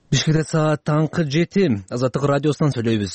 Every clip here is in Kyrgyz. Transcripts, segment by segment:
Бишкекте саат таңкы 7. Азаттык радиосунан сүйлөйбүз.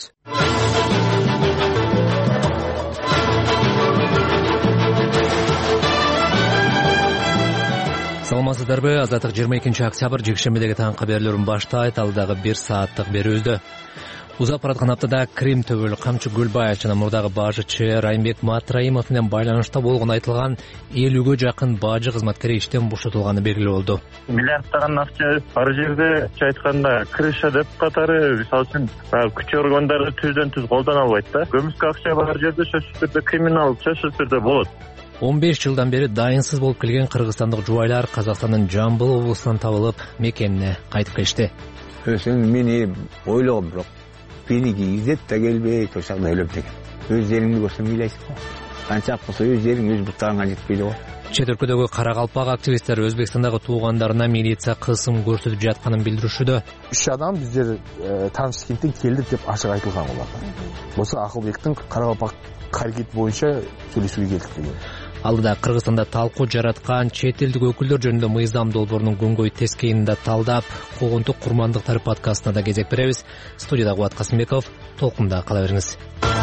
Саламатсыздарбы? Азаттык 22 октябрь жекшембидеги таңкы берүүлөрүн баштайт. Алдагы 1 сааттык берүүбүздө узап бараткан аптада Крим төбөлү Камчы Гүлбаев жана мурдагы бажычы Райымбек Матраимов менен байланышта болгону айтылган 50гө жакын бажы кызматкери иштен бошотулганы белгилүү болду. Миллиарддаган акча ар жерде айтканда крыша деп катары, мисалы үчүн күч органдары түздөн-түз колдоно албайт да. Көмүскө акча бар жерде сөзсүз түрдө криминал сөзсүз түрдө болот. 15 жылдан бери дайынсыз болуп келген кыргызстандык жубайлар Казакстандын Жамбыл облусунан табылып, мекенине кайтып келишти. Мени ойлогом, бирок беники издеп да келбейт, ошондо өлөм деген. Өз жериңди көрсөң ыйлайсың го. Канча болсо өз жериң өз буктарыңа жетпейди го. Чет өлкөдөгү каракалпак активисттер Өзбекстандагы туугандарына милиция кысым көрсөтүп жатканын билдиришүүдө. 3 адам биздер Ташкенттен келдик деп ачык айтылган булар. Болсо Акылбектин каракалпак аракет боюнча сүйлөшүүгө келдик деген. Алдыда Кыргызстанда талкуу жараткан чет элдик өкүлдөр жөнүндө Мыйзам долбоорунун көңгөй тескейин да талдап, куугунтук курмандыктары подкастына да кезек беребиз. Студияда Кубат Касымбеков, толкунда кала бериңиз.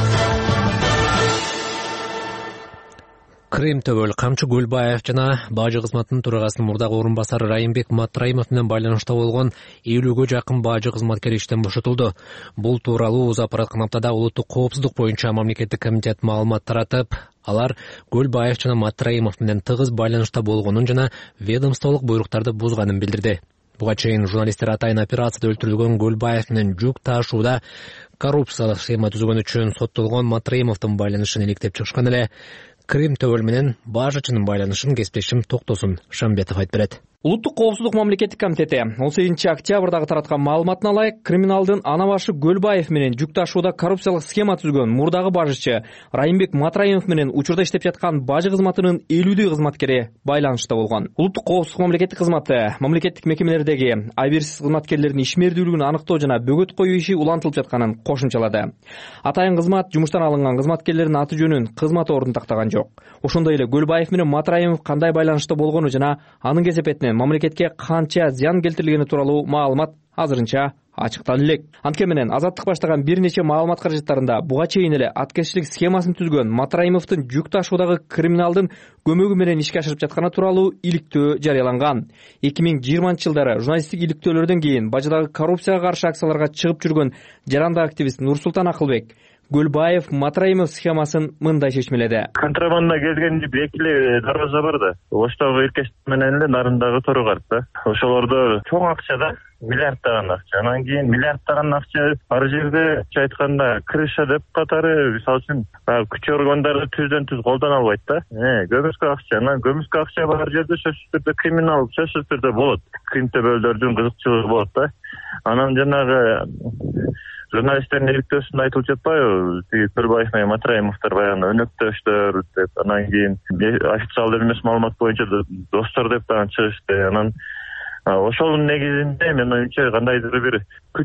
Крим төбөлү Камчы Гүлбаев жана бажы кызматынын төрагасынын мурдагы орун басары Райымбек Матраимов менен байланышта болгон 50гө жакын бажы кызматкери иштен бошотулду. Бул тууралуу узап бараткан аптада улуттук коопсуздук боюнча мамлекеттик комитет маалымат таратып, алар Гүлбаев жана Матраимов менен тыгыз байланышта болгонун жана ведомстволук буйруктарды бузганын билдирди. Буга чейин журналисттер атайын операцияда өлтүрүлгөн Гүлбаев менен жүк ташууда коррупциялык схема түзгөн үчүн соттолгон Матраимовдун байланышын иликтеп чыгышкан эле. Крим төбөл менен бажычынын байланышын кесиптешим Токтосун Шамбетов айтып берет. Улуттук коопсуздук мамлекеттик комитети 18 октябрдагы тараткан маалыматына ылайык криминалдын ана башы Гөлбаев менен жүк ташууда коррупциялык схема түзгөн мурдагы бажычы Райымбек Матраимов менен учурда иштеп жаткан бажы кызматынын 50 кызматкери байланышта болгон. Улуттук коопсуздук мамлекеттик кызматы мамлекеттик мекемелердеги абийирсиз кызматкерлердин ишмердүүлүгүн аныктоо жана бөгөт коюу иши улантылып жатканын кошумчалады. Атайын кызмат жумуштан алынган кызматкерлердин аты жөнүн, кызмат ордун тактаган жок. Ошондой эле Гөлбаев менен Матраимов кандай байланышта болгону жана анын кесепетинен мамлекетке канча зыян келтирилгени тууралуу маалымат азырынча ачыкталып элек. Антке менен Азаттык баштаган бир нече маалымат каражаттарында буга чейин эле аткезчилик схемасын түзгөн Матраимовдун жүк ташуудагы криминалдын көмөгү менен ишке ашырып жатканы тууралуу иликтөө жарыяланган. 2020-жылдары журналисттик иликтөөлөрдөн кийин бажыдагы коррупцияга каршы акцияларга чыгып жүргөн жарандык активист Нурсултан Акылбек Гүлбаев Матраимов схемасын мындай чечмеледи. Контрабанда келген эки эле дарбаза бар да. Оштогу Эркеш менен эле Нарындагы Торгар да. Ошолордо чоң акча да, миллиарддаган акча. Анан кийин миллиарддаган акча ар жерде айтканда крыша деп катары, мисалы үчүн күч органдары түздөн-түз колдоно албайт да. Көмүскө акча, анан көмүскө акча бар жерде сөзсүз түрдө криминал сөзсүз түрдө болот. Крим төбөлдөрдүн кызыкчылыгы болот да. Анан жанагы журналисттердин иликтөөсүндө айтылып жатпайбы, Гүлбаев менен Матраимовдор баягы өнөктөштөр деп, анан кийин официалдуу эмес маалымат боюнча достор деп дагы чыгышты. Анан ошонун негизинде мен оюмча кандайдыр бир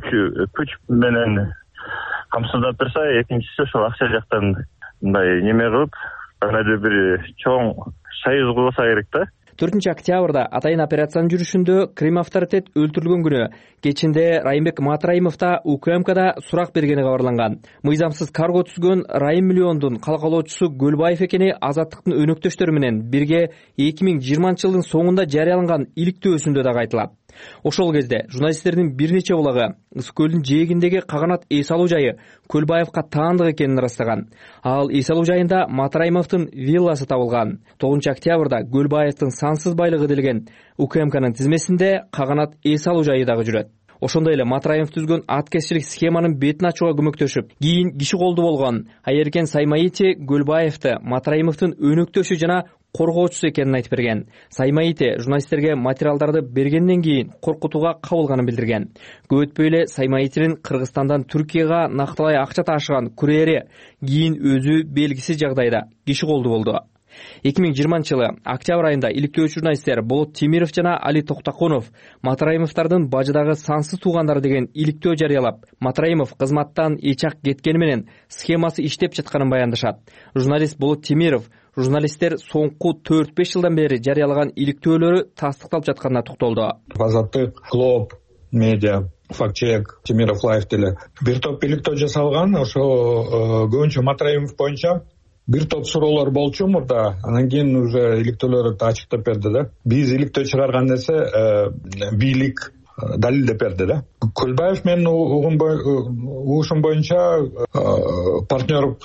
күч менен камсыздап турса, экинчиси ошол акча жактан мындай неме кылып, кандайдыр бир чоң союз кылса керек да. 4 октябрда атайын операциянын жүрүшүндө Крим авторитет өлтүрүлгөн күнү кечинде Райымбек Матраимовда УКМКда сурак бергени кабарланган. Мыйзамсыз карго түзгөн Райым миллиондун калкалоочусу Гөлбаев экени Азаттыктын өнөктөштөрү менен бирге 2020-жылдын соңунда жарыяланган иликтөөсүндө дагы айтылат. Ошол кезде журналисттердин бир нече булагы Ысык көлдүн жээгиндеги Каганат эс алуу жайы Гөлбаевка таандык экенин ырастаган. Ал эс алуу жайында Матраимовдун вилласы табылган. 9 октябрда Гөлбаевдин сансыз байлыгы делген УКМКнын тизмесинде Каганат эс алуу жайы дагы жүрөт. Ошондой эле Матраимов түзгөн аткезчилик схеманын бетин ачууга көмөктөшүп, кийин киши колду болгон Айеркен Саймаити Гөлбаевди Матраимовдун өнөктөшү жана коргоочусу экенин айтып берген. Саймаити журналисттерге материалдарды бергенден кийин коркутууга кабылганын билдирген. Көп өтпөй эле Саймаитинин Кыргызстандан Түркияга накталай акча ташыган курьери кийин өзү белгисиз жагдайда киши колду болду. 2020-жылы октябрь айында иликтөөчү журналисттер Болот Темиров жана Али Токтакунов Матраимовдардын бажыдагы сансыз туугандары деген иликтөө жарыялап, Матраимов кызматтан эчак кеткени менен схемасы иштеп жатканын баяндашат. Журналист Болот Темиров журналисттер соңку 4-5 жылдан бери жарыялаган иликтөөлөрү тастыкталып жатканына токтолду. Азаттык, Глоб, Медиа фактчек Темиров-Лаев деле бир топ иликтөө жасалган. Ошо көбүнчө Матраимов боюнча бир топ суроолор болчу мурда, анан кийин уже иликтөөлөрдү ачыктап берди да. Биз иликтөө чыгарган нерсе бийлик далилдеп берди да. Көлбаев менин угушум боюнча партнер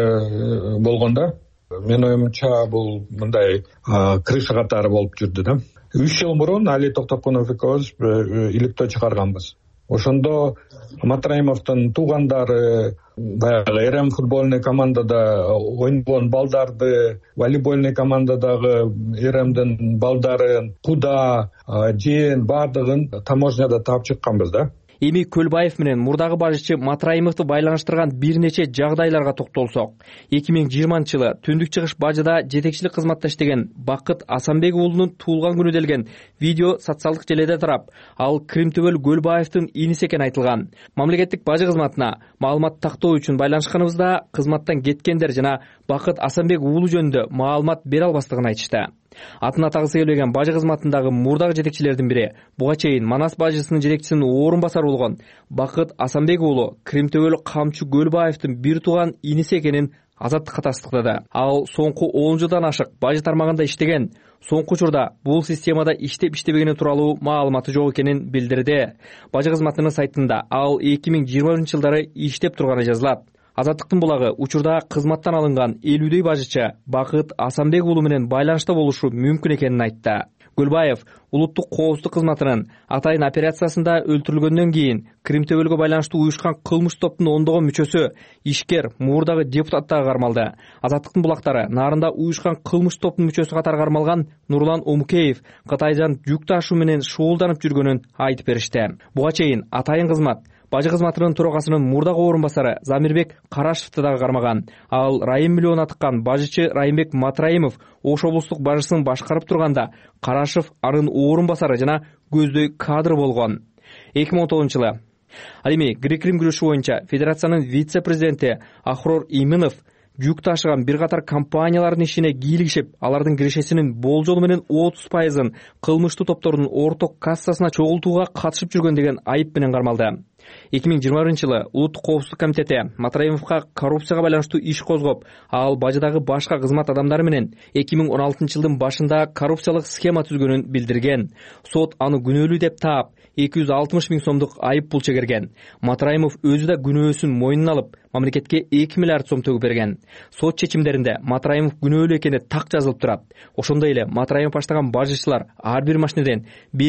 катары болгон да. Менин оюмча бул мындай крыша катары болуп жүрдү да. 3 жыл мурун Али Токтокунов экөөбүз иликтөө чыгарганбыз. Ошондо Матраимовдун туугандары баягы РМ футбольный командада ойногон балдарды, волейбольный командадагы РМдин балдарын, куда, жээн баардыгын таможняда таап чыкканбыз да. Эми Көлбаев менен мурдагы бажычы Матраимовду байланыштырган бир нече жагдайларга токтолсок. 2020-жылы Түндүк Чыгыш бажыда жетекчилик кызматта иштеген Бакыт Асанбек уулунун туулган күнү делген видео социалдык желеде тарап, ал Кримтөбөл Көлбаевдин иниси экени айтылган. Мамлекеттик бажы кызматына маалымат тактоо үчүн байланышканыбызда кызматтан кеткендер жана Бакыт Асанбек уулу жөнүндө маалымат бере албастыгын айтышты. Атын атагысы келбеген бажы кызматындагы мурдагы жетекчилердин бири буга чейин Манас бажысынын жетекчисинин орун басары болгон Бакыт Асанбек уулу Кримтөбөл Камчы Көлбаевдин бир тууган иниси экенин Азаттыкка тастыктады. Ал соңку 10 жылдан ашык бажы тармагында иштеген, соңку учурда бул системада иштеп-иштебегени тууралуу маалыматы жок экенин билдирди. Бажы кызматынын сайтында ал 2020-жылдары иштеп турганы жазылат. Азаттыктын булагы учурда кызматтан алынган 50дөй бажычы Бакыт Асанбек уулу менен байланышта болушу мүмкүн экенин айтты. Көлбаев улуттук коопсуздук кызматынын Атайын операциясында өлтүрүлгөндөн кийин Кримтөбөлгө байланыштуу уюшкан кылмыш топтун ондогон мүчөсү, ишкер, мурдагы депутаттарга кармалды. Азаттыктын булактары Нарында уюшкан кылмыш топтун мүчөсү катары кармалган Нурлан Омукеев Кытайдан жүк ташуу менен шугулданып жүргөнүн айтып беришти. Буга чейин Атайын кызмат бажы кызматынын төрагасынын мурдагы орун басары Замирбек Карашевди дагы кармаган. Ал Райым миллион атыккан бажычы Райымбек Матраимов Ош облустук бажысын башкарып турганда Карашев анын орун басары жана көздөй кадры болгон. 2019-жылы ал эми грек-рим күрөшү боюнча федерациянын вице-президенти Ахрор Иминов жүк ташыган бир катар компаниялардын ишине кийлигишип, алардын кирешесинин болжолу менен 30%-ын кылмыштуу топтордун орток кассасына чогултууга катышып жүргөн деген айып менен кармалды. 2021-жылы Улуттук коопсуздук комитети Матраимовго коррупцияга байланыштуу иш козгоп, ал бажыдагы башка кызмат адамдары менен 2016-жылдын башында коррупциялык схема түзгөнүн билдирген. Сот аны күнөөлүү деп таап, 260 миң сомдук айып пул чегерген. Матраимов өзү да күнөөсүн мойнуна алып, мамлекетке 2 миллиард сом төгүп берген. Сот чечимдеринде Матраимов күнөөлүү экени так жазылып турат. Ошондой эле Матраимов баштаган бажычылар ар бир машинеден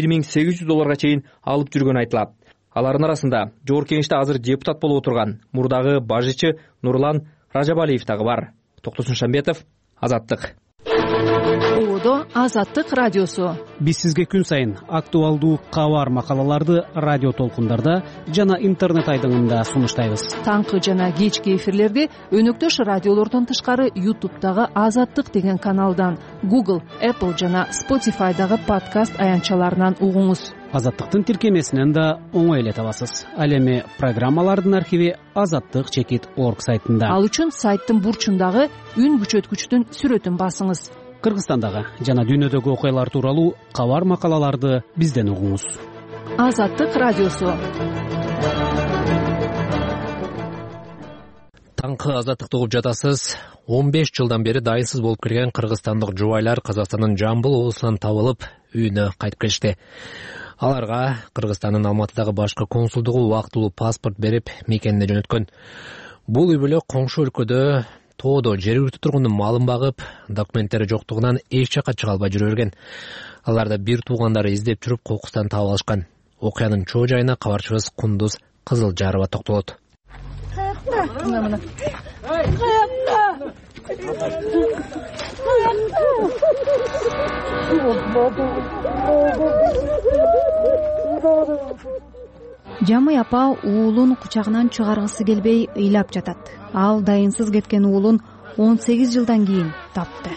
$1800 чейин алып жүргөнү айтылат. Алардын арасында Жогорку Кеңеште азыр депутат болуп отурган мурдагы бажычы Нурлан Ражабалиев дагы бар. Токтосун Шамбетов, Азаттык. Азаттык радиосу. Биз сизге күн сайын актуалдуу кабар макалаларды радио толкундарда жана интернет айдыңында сунуштайбыз. Таңкы жана кечки эфирлерди өнөктөш радиолордон тышкары YouTube'дагы Азаттык деген каналдан, Google, Apple жана Spotify'дагы подкаст аянтчаларынан угуңуз. Азаттыктын тиркемесинен да оңой эле табасыз. Ал эми программалардын архиви azattik.org сайтында. Ал үчүн сайттын бурчундагы үн күчөткүчтүн сүрөтүн басыңыз. Кыргызстандагы жана дүйнөдөгү окуялар тууралуу кабар макалаларды бизден угуңуз. Азаттык радиосу. Таңкы Азаттыкты угуп жатасыз. 15 жылдан бери дайынсыз болуп келген кыргызстандык жубайлар Казакстандын Жамбыл облусунан табылып, үйүнө кайтып келишти. Аларга Кыргызстандын Алматыдагы башкы консулдугу убактылуу паспорт берип, мекенине жөнөткөн. Бул үй бүлө коңшу өлкөдө тоодо жергиликтүү тургундун малын багып, документтери жоктугунан эч жакка чыга албай жүрө берген. Аларды бир туугандары издеп жүрүп кокустан таап алышкан. Окуянын чоо жайына кабарчыбыз Кундуз Кызылжарова токтолот. Жамый апа уулун кучагынан чыгаргысы келбей ыйлап жатат. Ал дайынсыз кеткен уулун 18 жылдан кийин тапты.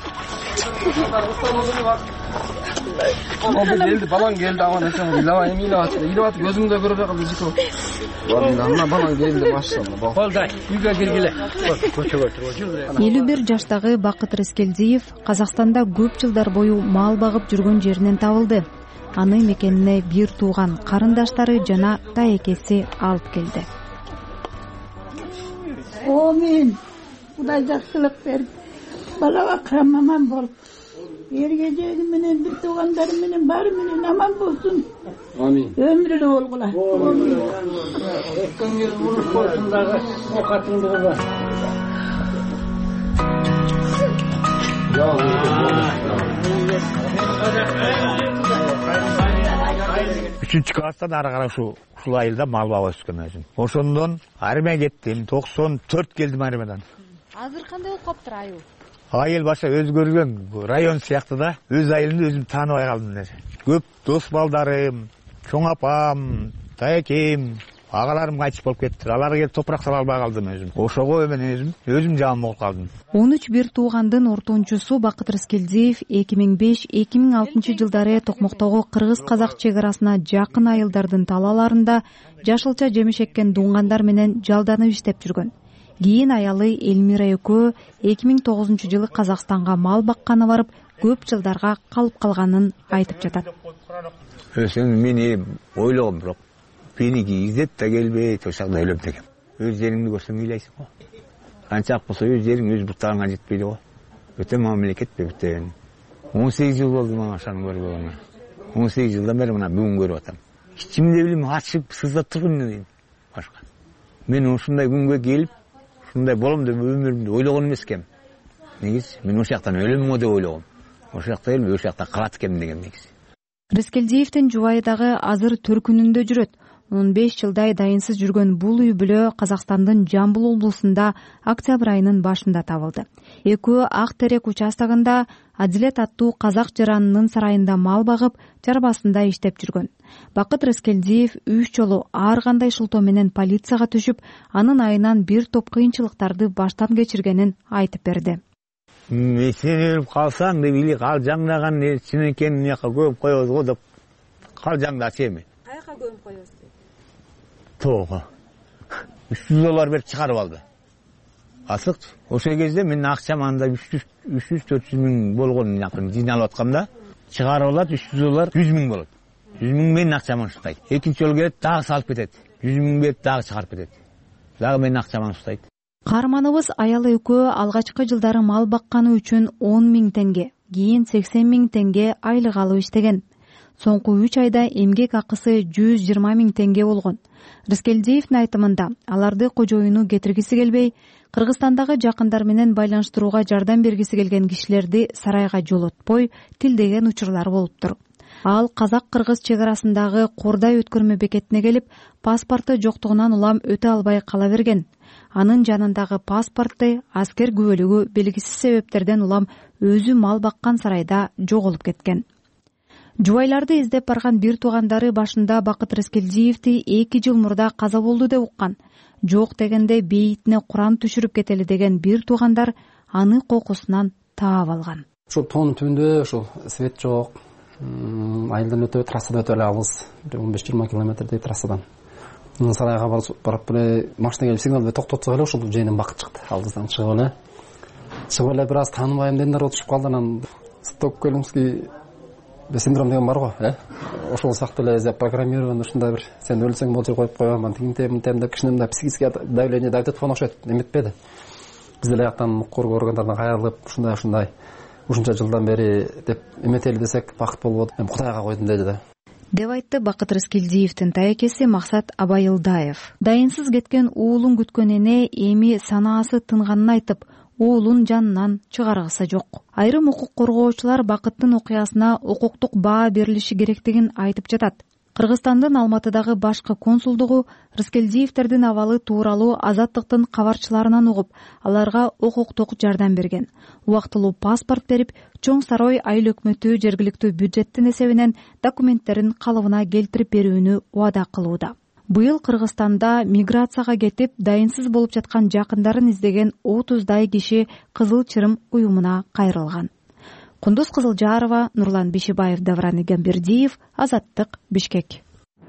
Балаң келди, аман эсен ыйлабай ыйлап көзүмдө көрүп атам жыкып. Балаң келди баштап. Болду, үйгө киргиле. Көчөгө туруп. 51 жаштагы Бакыт Рескелдиев Казакстанда көп жылдар бою мал багып жүргөн жеринен табылды. аны мекенине бир тууган карындаштары жана таекеси алып келди. Амин. Кудай жакшылык берип, балага карамаман болуп, эргежеги менен бир туугандары менен баары менен аман болсун. Амин. Өмүрүнө болгула. Амин. Өткөн жыл уруш болсун дагы окатыңды кылба. 3 класстан ары карай ушул айылда мал багып өскөн өзүм. Ошондон армияга кеттим, 94 келдим армиядан. Азыр кандай болуп калыптыр айыл? Айыл баша өзгөргөн, район сыяктуу да. Өз айылымды өзүм тааныбай калдым. Көп дос балдарым, чоң апам, таекем, агаларым кайтыш болуп кетти. Аларга келип топурак сала албай калдым өзүм. Ошого мен өзүм жаман болуп калдым. 13 бир туугандын ортончусу Бакыт Рыскелдиев 2005-2006 жылдары Токмоктогу кыргыз-казак чек арасына жакын айылдардын талааларында жашылча жемиш эккен дуңгандар менен жалданып иштеп жүргөн. Кийин аялы Элмира экөө 2009 жылы Казакстанга мал бакканы барып, көп жылдарга калып калганын айтып жатат. Мени ойлогом, бирок беники издеп да келбейт, ошакта өлөм дегем. Өз жериңди көрсөң ыйлайсың го. Канчак болсо өз жериң өз буттарыңа жетпейди го. Өтө мамлекет бептен. 18 жыл болду мага ошаны көргөнгө. 18 жылдан бери мына бүгүн көрүп атам. Ичимде билем ачып сыздап турган башка. Мен ушундай күнгө келип, ушундай болом деп өмүрүмдү ойлогон эмес экем. Негизи мен ошол жактан өлөм го деп ойлогом. Ошол жакта эле ошол жакта калат экем деген негизи. Рыскелдиевдин жубайы дагы азыр төркүнүндө жүрөт. 15 жылдай дайынсыз жүргөн бул үй бүлө Казакстандын Жамбыл облусунда октябрь айынын башында табылды. Экөө Ак Терек участогунда Адилет аттуу казак жаранынын сарайында мал багып, чарбасында иштеп жүргөн. Бакыт Рыскелдиев 3 жолу ар кандай шылтоо менен полицияга түшүп, анын айынан бир топ кыйынчылыктарды баштан кечиргенин айтып берди. Мен сен өлүп калсаң деп или кал жаңдаган чын экенин мыяка көмүп коебуз го деп кал жаңдачы эми. Каяка көмүп коебуз? Тоого. 300 доллар берип чыгарып алды. Асык. Ошол кезде мен акчам анда 300-400 миң болгон жакын жыйналып атканда чыгарып алат 300 доллар 100 миң болот. 100 миң менин акчаман уштайт. Экинчи жолу келет, дагы салып кетет. 100 миң берип дагы чыгарып кетет. Дагы менин акчаман уштайт. Каарманыбыз аялы экөө алгачкы жылдары мал бакканы үчүн 10 миң тенге, кийин 80 миң тенге айлык алып иштеген. Соңку 3 айда эмгек акысы 120 миң тенге болгон. Рыскелдиевдин айтымында аларды кожоюну кетиргиси келбей, Кыргызстандагы жакындар менен байланыштырууга жардам бергиси келген кишилерди сарайга жолотпой тилдеген учурлар болуптур. Ал казак-кыргыз чек арасындагы Кордай өткөрмө бекетине келип, паспорту жоктугунан улам өтө албай кала берген. Анын жанындагы паспорту аскер күбөлүгү белгисиз себептерден улам өзү мал баккан сарайда жоголуп кеткен. Жубайларды издеп барган бир туугандары башында Бакыт Рыскелдиевди 2 жыл мурда каза болду деп уккан. Жок дегенде бейитине Куран түшүрүп кетели деген бир туугандар аны кокусунан таап алган. Ушул тоонун түбүндө ушул свет жок. Айылдан өтө трассада өтө эле алыс, 15-20 километрдей трассадан. Сарайга барып эле машина келип сигнал берип токтотсок эле ушул жайынан Бакыт чыкты. Алдыбыздан чыгып эле бир аз тааныбайм дендер отушуп калды. Анан Стокгольмский синдром деген бар го, ошол сыяктуу эле запрограммирован ушундай бир сен өлсөң болжол коюп коём, тигинтем деп кичине мындай психический давление давить эткөн окшойт, эметпеди. Биз деле жактан укук органдардан кайрылып, ушундай ушунча жылдан бери деп эметели десек бакыт болбоду. Мен Кудайга койдум деди да. Деп айтты Бакыт Рыскелдиевдин таекеси Максат Абайылдаев. Дайынсыз кеткен уулун күткөн эне эми санаасы тынганын айтып, уулун жанынан чыгаргысы жок. Айрым укук коргоочулар Бакыттын окуясына укуктук баа берилиши керектигин айтып жатат. Кыргызстандын Алматыдагы башкы консулдугу Рыскелдиевдердин абалы тууралуу Азаттыктын кабарчыларынан угуп, аларга укуктук жардам берген. Убактылуу паспорт берип, Чоң Сарой айыл өкмөтү жергиликтүү бюджеттин эсебинен документтерин калыбына келтирип берүүнү убада кылууда. Быйыл Кыргызстанда миграцияга кетип, дайынсыз болуп жаткан жакындарын издеген 30дай киши Кызыл Чырым уюмуна кайрылган. Кундуз Кызылжарова, Нурлан Бишибаев, Давран Игамбердиев, Азаттык, Бишкек.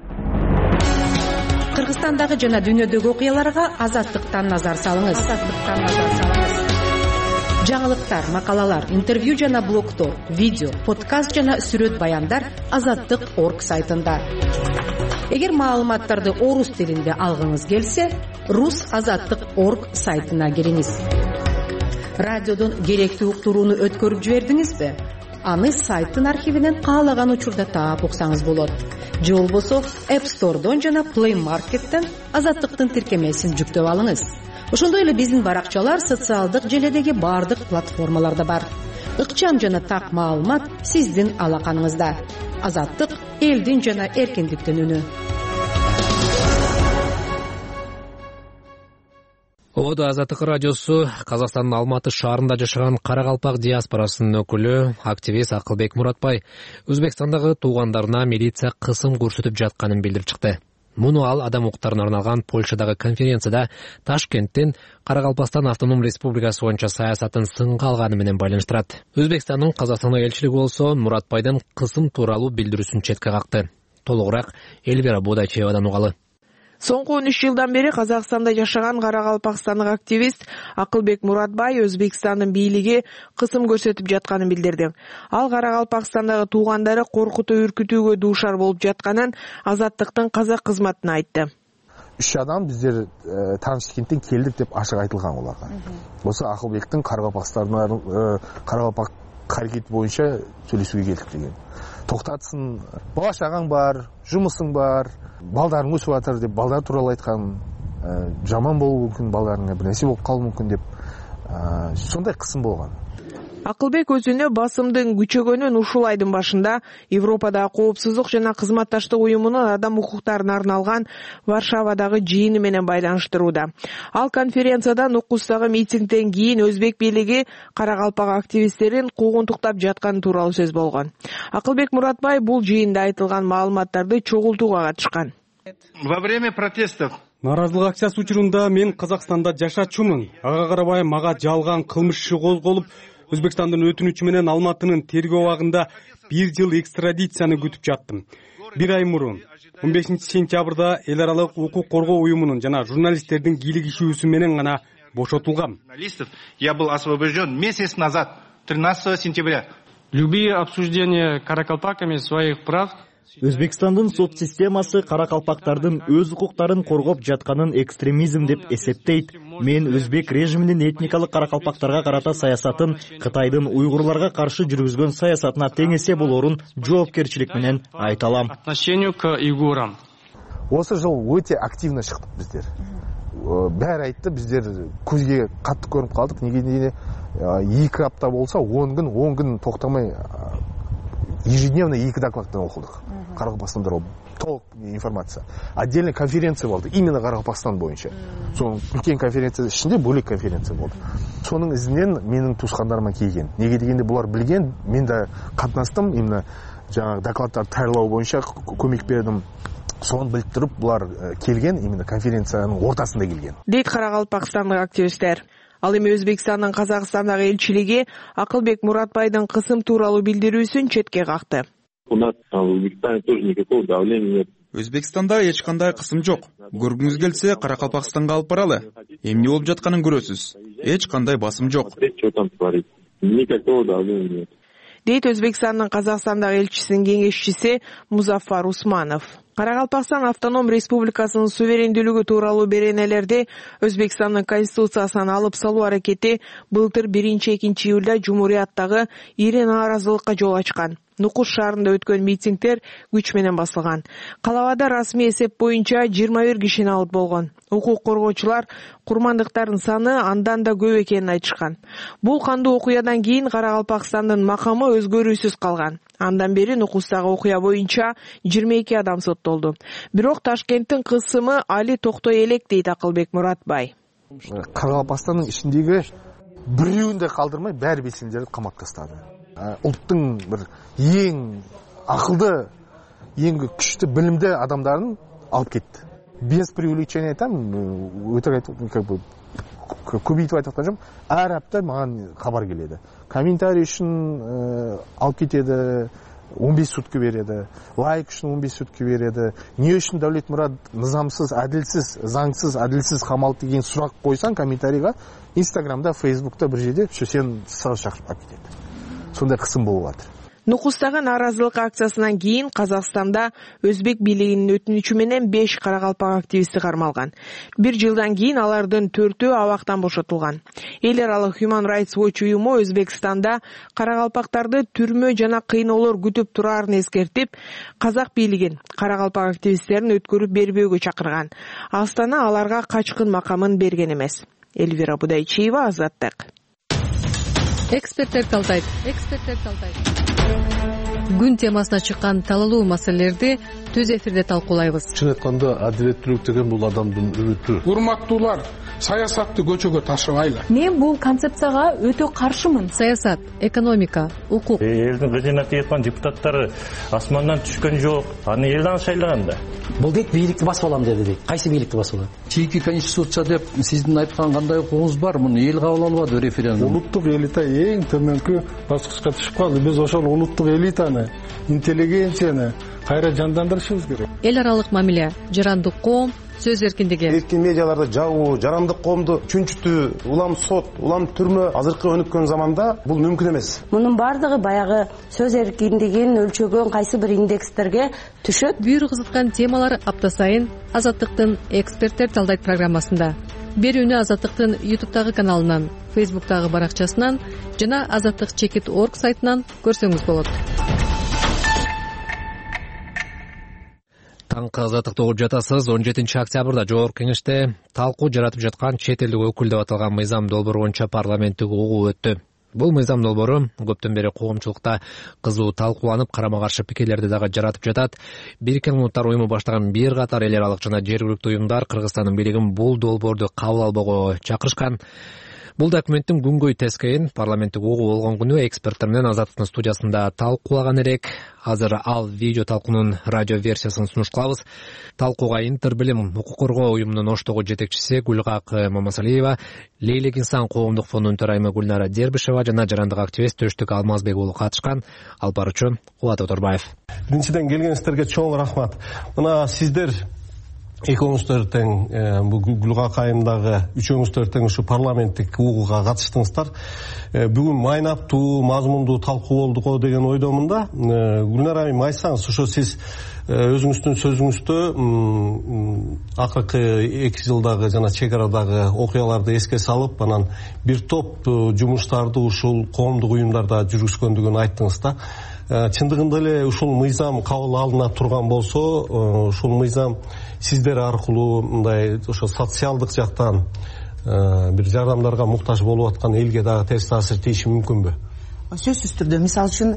Кыргызстандагы жана дүйнөдөгү окуяларга Азаттыктан назар салыңыз. Жаңылыктар, макалалар, интервью жана блогтор, видео, подкаст жана сүрөт баяндар Азаттык.орг сайтында. Эгер маалыматтарды орус тилинде алгыңыз келсе, rusazаттык.орг сайтына кириңиз. Радиодон керектүү уктурууну өткөрүп жибердиңизби? Аны сайттын архивинен каалаган учурда таап уксаңыз болот. Же болбосо App Store'дон жана Play Market'тен Азаттыктын тиркемесин жүктөп алыңыз. Ошондой эле биздин баракчалар социалдык желедеги бардык платформаларда бар. Ыкчам жана так маалымат сиздин алаканыңызда. Азаттык — элдин жана эркиндиктин үнү. Ободо Азаттык радиосу Казакстандын Алматы шаарында жашаган Каракалпак диаспорасынын өкүлү, активист Акылбек Муратбай Өзбекстандагы туугандарына милиция кысым көрсөтүп жатканын билдирип чыкты. Муну ал адам укуктарына арналган Польшадагы конференцияда Ташкенттен Каракалпакстан автоном республикасы боюнча саясатын сынга алганы менен байланыштырат. Өзбекстандын Казакстандагы элчилиги болсо Муратбайдын кысым тууралуу билдирүүсүн четке какты. Толугураак Эльвира Бодачевадан угалы. Соңку 13 жылдан бери Казакстанда жашаган каракалпакстандык активист Акылбек Муратбай Өзбекстандын бийлиги кысым көрсөтүп жатканын билдирди. Ал Каракалпакстандагы туугандары коркутуу үркүтүүгө дуушар болуп жатканын Азаттыктын казак кызматына айтты. 3 адам биздер Ташкенттен келдик деп ашык айтылган буларга. Болсо Акылбектин Каракалпак аракети боюнча сүйлөшүүгө келдик деген. Токтатсын, бала шагаң бар, жумусуң бар, балдарың өсүп атыр деп балдар тууралуу айткан, жаман болуу мүмкүн, балдарыңа бир нерсе болуп калуу мүмкүн деп сондай кысым болгон. Акылбек өзүнө басымдын күчөгөнүн ушул айдын башында Европадагы коопсуздук жана кызматташтык уюмунун адам укуктарына арналган Варшавадагы жыйыны менен байланыштырууда. Ал конференцияда Нукустагы митингден кийин Өзбек бийлиги Каракалпак активисттерин куугунтуктап жатканы тууралуу сөз болгон. Акылбек Муратбай бул жыйында айтылган маалыматтарды чогултууга катышкан. Во время протестов Наразылык акциясы учурунда мен Казакстанда жашачумун. Ага карабай мага жалган кылмыш иши козголуп, Өзбекстандын өтүнүчү менен Алматынын тергөө абагында 1 жыл экстрадицияны күтүп жаттым. 1 ай мурун 15 сентябрда эл аралык укук коргоо уюмунун жана журналисттердин кийлигишүүсү менен гана бошотулгам. Я был освобожден месяц назад, 13 сентября. Любые обсуждения каракалпаками своих прав Өзбекстандын сот системасы каракалпактардын өз укуктарын коргоп жатканын экстремизм деп эсептейт. Мен өзбек режиминин этникалык каракалпактарга карата саясатын Кытайдын уйгурларга каршы жүргүзгөн саясатына тең эсе болорун жоопкерчилик менен айта алам. Отношению к уйгурам. Осы жыл өтө активно чыктык биздер. Баары айтты, биздер көзгө катты көрүп калдык. Неге дегенде 2 апта болса 10 күн токтомой ежедневно 2 докладтан окудук. Каракалпакстанда толук информация. Отдельный конференция болду, именно Каракалпакстан боюнча. Сонун үлкен конференция ичинде бөлек конференция болду. Сонун изинен менин туускандарыма келген. Неге дегенде булар билген, мен да катнастым, именно жаңа докладдарды даярдоо боюнча көмөк бердим. Соны билип туруп булар келген, именно конференциянын ортасында келген. Дейт Каракалпакстандык активисттер. Ал эми Өзбекстандын Казакстандагы элчилиги Акылбек Муратбайдын кысым тууралуу билдирүүсүн четке какты. У нас в Узбекистане тоже никакого давления нет. Өзбекстанда эч кандай кысым жок. Көргүңүз келсе, Каракалпакстанга алып баралы. Эмне болуп жатканын көрөсүз. Эч кандай басым жок. Что там творится? Никакого давления нет. Дейт Өзбекстандын Казакстандагы элчисинин кеңешчиси Музафар Усманов. Каракалпакстан автоном республикасынын суверендүүлүгү тууралуу беренелерди Өзбекстандын конституциясынан алып салуу аракети былтыр 1-2 июлда Жумурияттагы ири нааразылыкка жол ачкан. Нукус шаарында өткөн митингдер күч менен басылган. Калабада расмий эсеп боюнча 21 кишини алып болгон. Укук коргоочулар курмандыктардын саны андан да көп экенин айтышкан. Бул кандуу окуядан кийин Каракалпакстандын макамы өзгөрүүсүз калган. Андан бери Нукустагы окуя боюнча 22 адам соттолду. Бирок Ташкенттин кысымы али токтой элек дейт Акылбек Муратбай. Каракалпакстандын ичиндеги бирөөнү да калдырмай баары белсендилерди камап таштады. Улттың бір ең ақылды, ең күшті білімді адамдарын алып кетті. Без преувеличения айтамын, өтірік айтып, көбейтіп айтып жатқан жоқпын. Әр апта маған хабар келеді. Комментарий үшін алып кетеді, 15 сутка береді, лайк үшін 15 сутка береді. Не үшін Дәулетмұрат низамсыз, әділсіз, заңсыз, әділсіз қамалды деген сұрақ қойсаң комментарийға, Инстаграмда, Фейсбукта бір жерде сен сразу шақырып алып кетеді. Сондай қысым болып жатыр. Нукустагы нааразылык акциясынан кийин Казакстанда өзбек бийлигинин өтүнүчү менен 5 каракалпак активисти кармалган. 1 жылдан кийин алардын 4-өө абактан бошотулган. Эл аралык Human Rights Watch уюму Өзбекстанда каракалпактарды түрмө жана кыйноолор күтүп турарын эскертип, казак бийлигин каракалпак активисттерин өткөрүп бербөөгө чакырган. Астана аларга качкын макамын берген эмес. Эльвира Будайчиева, Азаттык. Эксперттер талдайт. Күн темасына чыккан талалуу маселелерди түз эфирде талкуулайбыз. Чын айтканда адилеттүүлүк деген бул адамдын үмүтү. Урматтуулар, саясатты көчөгө ташыбайлы. Мен бул концепцияга өтө каршымын. Саясат, экономика, укук. Элдин кызына тиеткан депутаттары асмандан түшкөн жок. Аны элден шайлаган да. Бул дейт бийликти басып алам деди дейт. Кайсы бийликти басып алат? Чийки конституция деп сиздин айткан кандай укугуңуз бар? Муну эл кабыл албады референдум. Улуттук элита эң төмөнкү баскычка түшүп калды. Биз ошол улуттук элитаны, интеллигенцияны кайра жандандырышыбыз керек. Эл аралык мамиле, жарандык коом, сөз эркиндиги. Эркин медиаларда жабуу, жарандык коомду чүнчүтүү, улам сот, улам түрмө азыркы өнүккөн заманда бул мүмкүн эмес. Мунун бардыгы баягы сөз эркиндигин өлчөгөн кайсы бир индекстерге түшөт. Бүйүр кызыткан темалар апта сайын Азаттыктын эксперттер талдайт программасында. Берүүнү Азаттыктын YouTube'тагы каналынан, Facebook'тагы баракчасынан жана azattik.org сайтынан көрсөңүз болот. Таңкы Азаттыкты угуп жатасыз. 17 октябрда Жогорку Кеңеште талкуу жаратып жаткан чет элдик өкүл деп аталган мыйзам долбоору боюнча парламенттик угуу өттү. Бул мыйзам долбоору көптөн бери коомчулукта кызуу талкууланып, карама-каршы пикирлерди дагы жаратып жатат. Бириккен Улуттар уюму баштаган бир катар эл аралык жана жергиликтүү уюмдар Кыргызстандын бийлигин бул долбоорду кабыл албоого чакырышкан. Бул документтин күнгөй тескейин парламенттик угуу болгон күнү эксперттер менен Азаттыктын студиясында талкуулаган элек. Азыр ал видео талкуунун радио версиясын сунуш кылабыз. Талкууга Интербилим укук коргоо уюмунун Оштогу жетекчиси Гүлгак Мамасалиева, Лейлек инсан коомдук фондунун төрайымы Гүлнара Дербишева жана жарандык активист Төштүк Алмазбек уулу катышкан. Ал баруучу Кубат Оторбаев. Биринчиден келгениңиздерге чоң рахмат. Мына сиздер экөөңүздөр тең бул Гүлгак айымдагы үчөөңүздөр тең ушу парламенттик угууга катыштыңыздар. Бүгүн майнаптуу, мазмундуу талкуу болду го деген ойдомун да. Гүлнара айым, айтсаңыз, ошо сиз өзүңүздүн сөзүңүздө акыркы 2 жылдагы жана чек арадагы окуяларды эске салып, анан бир топ жумуштарды ушул коомдук уюмдарда жүргүзгөндүгүн айттыңыз да. Чындыгында эле ушул мыйзам кабыл алына турган болсо, ушул мыйзам сиздер аркылуу мындай ошо социалдык жактан бир жардамдарга муктаж болуп аткан элге дагы терс таасир тийиши мүмкүнбү? Сөзсүз түрдө, мисалы үчүн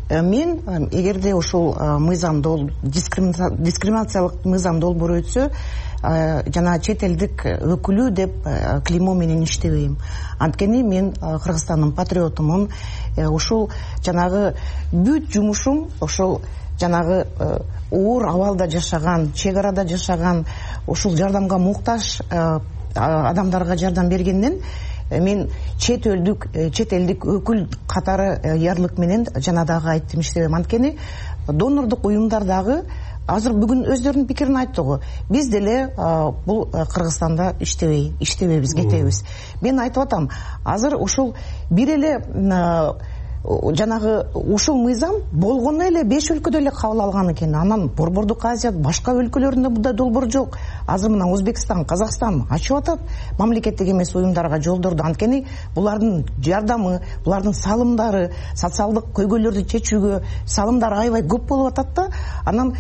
мен эгерде ушул мыйзам дискриминациялык мыйзам долбоору өтсө, жана чет элдик өкүлү деп клеймо менен иштебейм. Анткени мен Кыргызстандын патриотумун. Ушул жанагы бүт жумушум ошол жанагы оор абалда жашаган, чек арада жашаган, ушул жардамга муктаж адамдарга жардам бергенден мен чет элдик өкүл катары ярлык менен жана дагы айттым, иштебейм. Анткени донордук уюмдардагы азыр бүгүн өздөрүнүн пикирин айтты го. Биз деле бул Кыргызстанда иштебейбиз, кетебиз. Мен айтып атам, азыр ушул бир эле жанагы ушул мыйзам болгону эле 5 өлкөдө эле кабыл алган экен. Анан Борбордук Азия башка өлкөлөрүндө мындай долбоор жок. Азыр мына Өзбекстан, Казакстан ачып атат мамлекеттик эмес уюмдарга жолдорду. Анткени булардын жардамы, булардын салымдары, социалдык көйгөйлөрдү чечүүгө салымдары аябай көп болуп атат да. Анан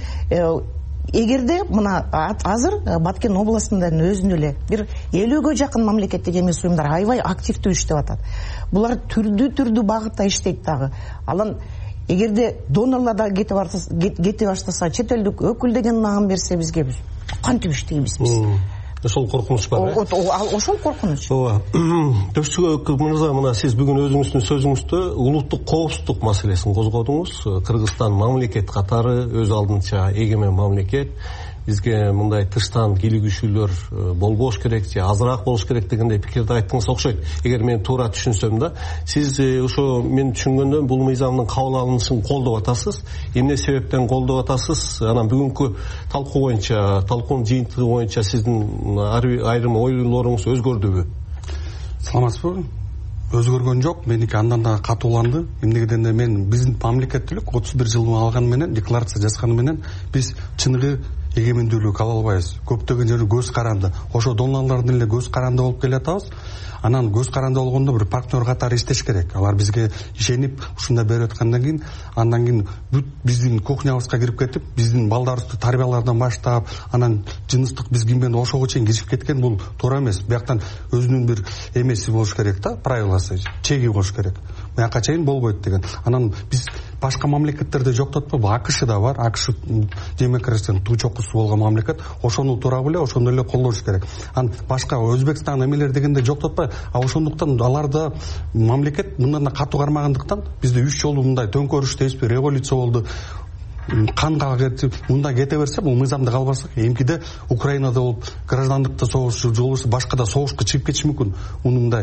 эгерде мына азыр Баткен областында өзүнө эле бир 50гө жакын мамлекеттик эмес уюмдар аябай активдүү иштеп атат. Булар түрдүү багытта иштейт дагы. Алан эгерде донорлар да кете баштаса, чет элдик өкүл деген нагын берсе бизге, биз кантип иштейбиз биз? Ошол коркунуч бар. Ошол коркунуч. Ооба. Төштүк мырза, мына сиз бүгүн өзүңүздүн сөзүңүздө улуттук коопсуздук маселесин козгодуңуз. Кыргызстан мамлекет катары өз алдынча эгемен мамлекет. бизге мындай тыштан кийлигүүчүлөр болбош керек же азыраак болуш керек дегендей пикирди айткыңыз окшойт. Эгер мен туура түшүнсөм да, сиз ошо мен түшүнгөндө бул мыйзамдын кабыл алынышын колдоп атасыз. Эмне себептен колдоп атасыз? Анан бүгүнкү талкуу боюнча, талкуунун жыйынтыгы боюнча сиздин айрым ойлоруңуз өзгөрдүбү? Саламатсызбы? Өзгөргөн жок. Меники андан да катууланды. Эмнегеден да мен биздин мамлекеттүүлүк 31 жыл алган менен, декларация жазганы менен биз чыныгы эгемендүүлүк ала албайбыз. Көптөгөн жерде көз каранды. Ошо донорлордун эле көз каранды болуп келатабыз. Анан көз каранды болгондо бир партнер катары иштеш керек. Алар бизге ишенип ушундай берип аткандан кийин, андан кийин бүт биздин кухнябызга кирип кетип, биздин балдарыбызды тарбиялардан баштап, анан жыныстык биз киммен ошого чейин кирип кеткен бул туура эмес. Бияктан өзүнүн бир эмеси болуш керек да, правиласы, чеги коюш керек. Буяка чейин болбойт деген. Анан биз башка мамлекеттерде жоктотпойбу. АКШда бар. АКШ демократиянын туу чокусу болгон мамлекет. Ошону туура биле, ошондой эле колдош керек. Анан башка Өзбекстан эмелер дегенде жоктотпой, ошондуктан аларда мамлекет мындан да катуу кармагандыктан бизде 3 жолу мындай төңкөрүш дейбизби, революция болду. Канга кетип, мында кете берсе, бул мыйзамды калбасак, эмкиде Украинада болуп, граждандыкта согуш болбосо, башка да согушка чыгып кетиши мүмкүн. Мындай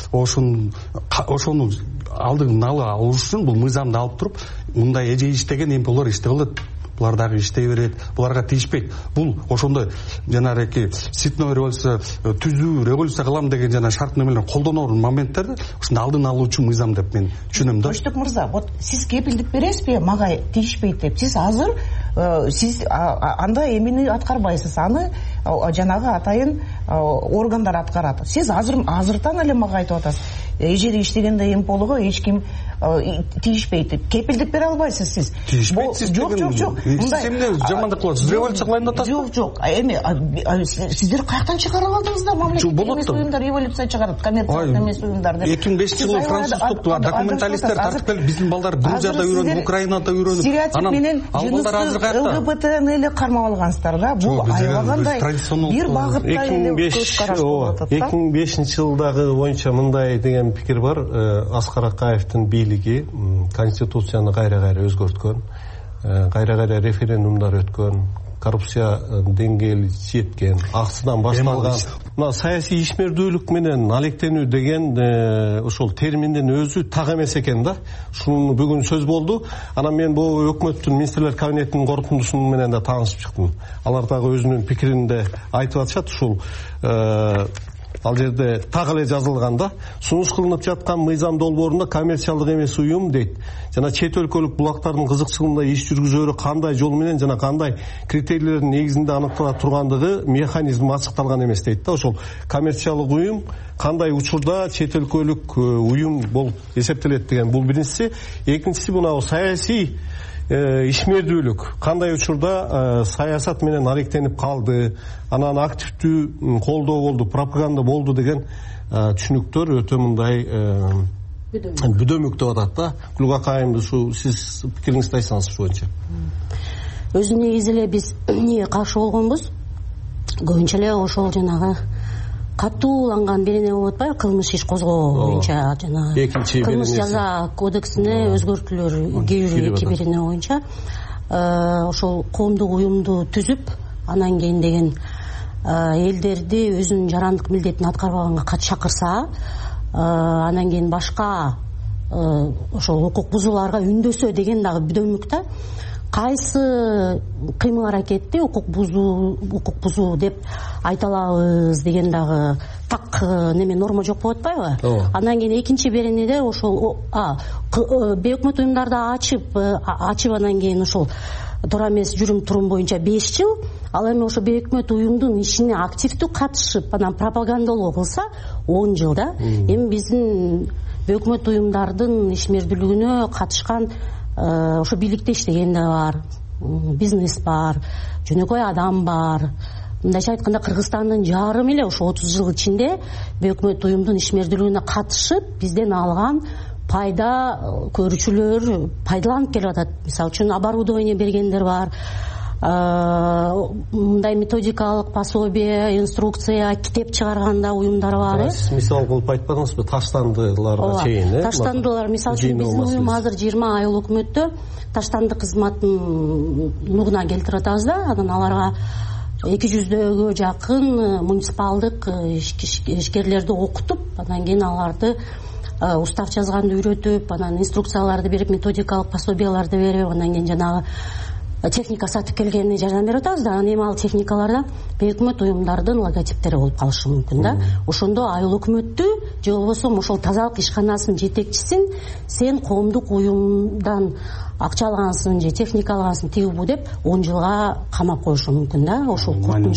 ошону алдын алыш үчүн бул мыйзамды алып туруп, мындай эже иштеген эмпелер иштей алат. Булар дагы иштей берет, буларга тийишпейт. Бул ошондой жанагы ситной революция түзүү, революция кылам деген жана шарт немелер колдонор моменттерде ушундай алдын алуучу мыйзам деп мен түшүнөм да. Көчтүк мырза, вот сиз кепилдик бересизби мага тийишпейт деп? Сиз азыр сиз анда эмени аткарбайсыз, аны жанагы атайын органдар аткарат. Сиз азыртан эле мага айтып атасыз. Эжеде иштегенде эмполого эч ким тийишпейт деп. Кепилдик бере албайсыз сиз. Жок. Сиз эмне жамандык кыласыз? Революция кылайын деп атасыз? Жок. Эми сиздер каяктан чыгарып алдыңыздар мамлекеттик эмес уюмдар революция чыгарат, коммерциялык эмес уюмдар деп. 2005-жылы француздук документалисттер тартып келип биздин балдар Грузияда үйрөнүп, Украинада үйрөнүп, анан балдар азыр ЛГБТны эле кармап алгансыздар да. Бул аябагандай бир багытта эле көз караш болуп атат да. 2005-жылдагы боюнча мындай деген пикир бар. Аскар Акаевдин бийлиги конституцияны кайра-кайра өзгөрткөн, кайра-кайра референдумдар өткөн, коррупция деңгээли жеткен, аксыдан башталган. Мына саясий ишмердүүлүк менен алектенүү деген ошол терминдин өзү так эмес экен да. Ушуну бүгүн сөз болду. Анан мен бул өкмөттүн министрлер кабинетинин корутундусу менен да таанышып чыктым. Алар дагы өзүнүн пикиринде айтып атышат. Ушул ал жерде так эле жазылган да. Сунуш кылынып жаткан мыйзам долбоорунда коммерциялык эмес уюм дейт. Жана чет өлкөлүк булактардын кызыкчылыгында иш жүргүзөрү кандай жол менен жана кандай критерийлердин негизинде аныктала тургандыгы механизм ачыкталган эмес дейт да. Ошол коммерциялык уюм кандай учурда чет өлкөлүк уюм болуп эсептелет деген бул биринчиси. Экинчиси мына саясий ишмердүүлүк кандай учурда саясат менен алектенип калды, анан активдүү колдоо болду, пропаганда болду деген түшүнүктөр өтө мындай бүдөмүк деп атат да. Гүлгакайым, ушу сиз пикириңизди айтсаңыз ушу боюнча. Өзү негизи эле биз эмнеге каршы болгонбуз? Көбүнчө эле ошол жанагы катууланган берене болуп атпайбы, кылмыш иш козгоо боюнча жанагы кылмыш жаза кодексине өзгөртүүлөр кээ эки берене боюнча ошол коомдук уюмду түзүп, анан кийин деген элдерди өзүнүн жарандык милдетин аткарбаганга чакырса, анан кийин башка ошол укук бузууларга үндөсө деген дагы бүдөмүк да. Кайсы кыймыл аракетти укук бузуу деп айта алабыз деген дагы так неме норма жок болуп атпайбы? Андан кийин экинчи беренеде ошол бейөкмөт уюмдарды ачып анан кийин ошол туура эмес жүрүм турум боюнча 5 жыл, ал эми ошо бейөкмөт уюмдун ишине активдүү катышып анан пропагандалоо кылса 10 жыл да. Эми биздин бейөкмөт уюмдардын ишмердүүлүгүнө катышкан ошо бийликте иштеген да бар, бизнес бар, жөнөкөй адам бар. Мындайча айтканда Кыргызстандын жарым эле ошо 30 жыл ичинде бейөкмөт уюмдун ишмердүүлүгүнө катышып бизден алган пайда көрүүчүлөр пайдаланып келип атат. Мисалы үчүн оборудование бергендер бар, мындай методикалык пособие, инструкция, китеп чыгарганда уюмдар бар. Мисал кылып айтпадыңызбы таштандыларга чейин? Таштандылар, мисалы үчүн биздин уюм азыр 20 айыл өкмөттө таштанды кызматын нугуна келтирип атабыз да, анан аларга 200-гө жакын муниципалдык ишкерлерди окутуп, анан кийин аларды устав жазганды үйрөтүп, анан инструкцияларды берип, методикалык пособияларды берип, анан кийин жанагы техника сатып келгенине жардам берип атабыз да. Анан эми ал техникаларда бейөкмөт уюмдардын логотиптери болуп калышы мүмкүн да. Ошондо айыл өкмөттү же болбосо ошол тазалык ишканасынын жетекчисин сен коомдук уюмдан акча алгансың же техника алгансың тиги бу деп 10 жылга камап коюшу мүмкүн да. Ошол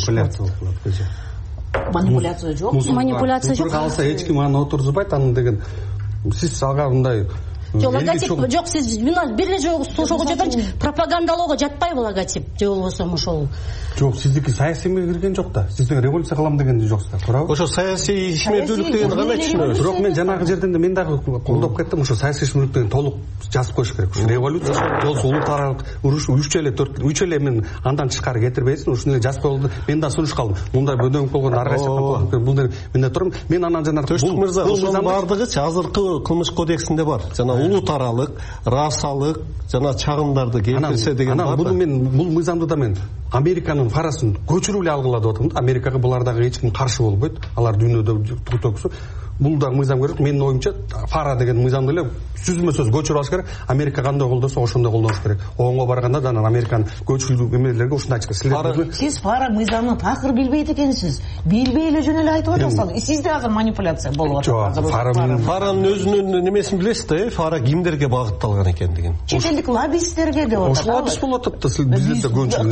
манипуляция жок. Манипуляция жок. Калса эч ким аны отургузбайт, аны деген сиз ага мындай логотип жок, сиз бир эле ошого жатырчы, пропагандалоого жатпайбы логотип же болбосо ошол. Жок, сиздики саясийге кирген жок да. Сиздин революция кылам дегенди жоксуздар, туурабы? Ошо саясий ишмердүүлүк дегенди кандай түшүнөбүз? Бирок мен жанагы жерден да мен дагы колдоп кеттим, ошо саясий ишмердүүлүк деген толук жазып коюш керек. Ушу революция болсо улут аралык уруш 3 эле мен андан тышкары кетирбейсин, ушуну эле жазып коюлду. Мен да сунуш калдым. Мындай бөдөңүп болгон ар кайсы бул мен турам. Мен анан жанагы Төштүк мырза, ошонун бардыгычы азыркы кылмыш кодексинде бар. Жана улут аралык, расалык, жана чагымдарды келтирсе деген бар. Анан мен бул мыйзамды да мен Американын фарасын көчүрүп эле алгыла деп атам да. Америкага булардагы эч ким каршы болбойт. Алар дүйнөдө туктоксу. Бул да мыйзам керек. Менин оюмча фара деген мыйзамды эле сөзмө-сөз көчүрүп алыш керек. Америка кандай колдосо ошондой колдош керек. Оңго барганда да Американын көчүрүү эмелерге ушундай айтышат. Сиз фара мыйзамын такыр билбейт экенсиз. Билбей эле жөн эле айтып атасыз. Сизде азыр манипуляция болуп атат. Жок, фаранын өзүнүн немесин билесиз да, фара кимдерге багытталган экендигин. Чет элдик лоббисттерге деп атат. Ошол лоббист болуп атат да, биздерде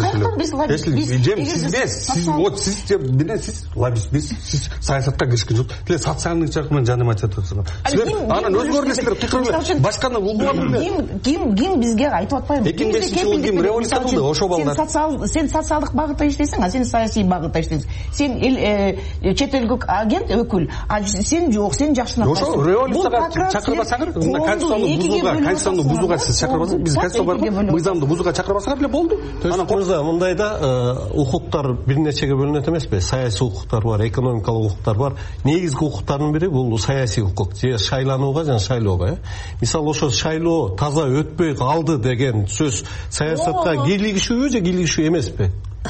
сиз лоббист, сиз саясатка киришкен жок. Тиле социальный чак менен жардам айтып атасыздар. Силер анан өзгөрүлөсүздөр тыкырып башканы ким бизге айтып атпайбы? 2005-жылы ким революция кылды? Ошо балдар. Сен социалдык багытта иштейсиң, а сен саясий багытта иштейсиң. Сен чет элдик агент өкүл, а сен жок, сен жакшына. Ошо революцияга чакырбасаңар, конституцияны бузууга сиз чакырбасаңар, биз конституцияга мыйзамды бузууга чакырбасаңар эле болду. Анан мырза, мындайда укуктар бир нечеге бөлүнөт эмеспи? Саясий укуктар бар, экономикалык укуктар бар. Негизги укуктардын бири бул саясий укук, же шайланууга жана шайлоого. Мисалы ошо шайлоо таза өтпөй калды деген сөз саясатка кийлигишүүбү же кийлигишүү эмеспи?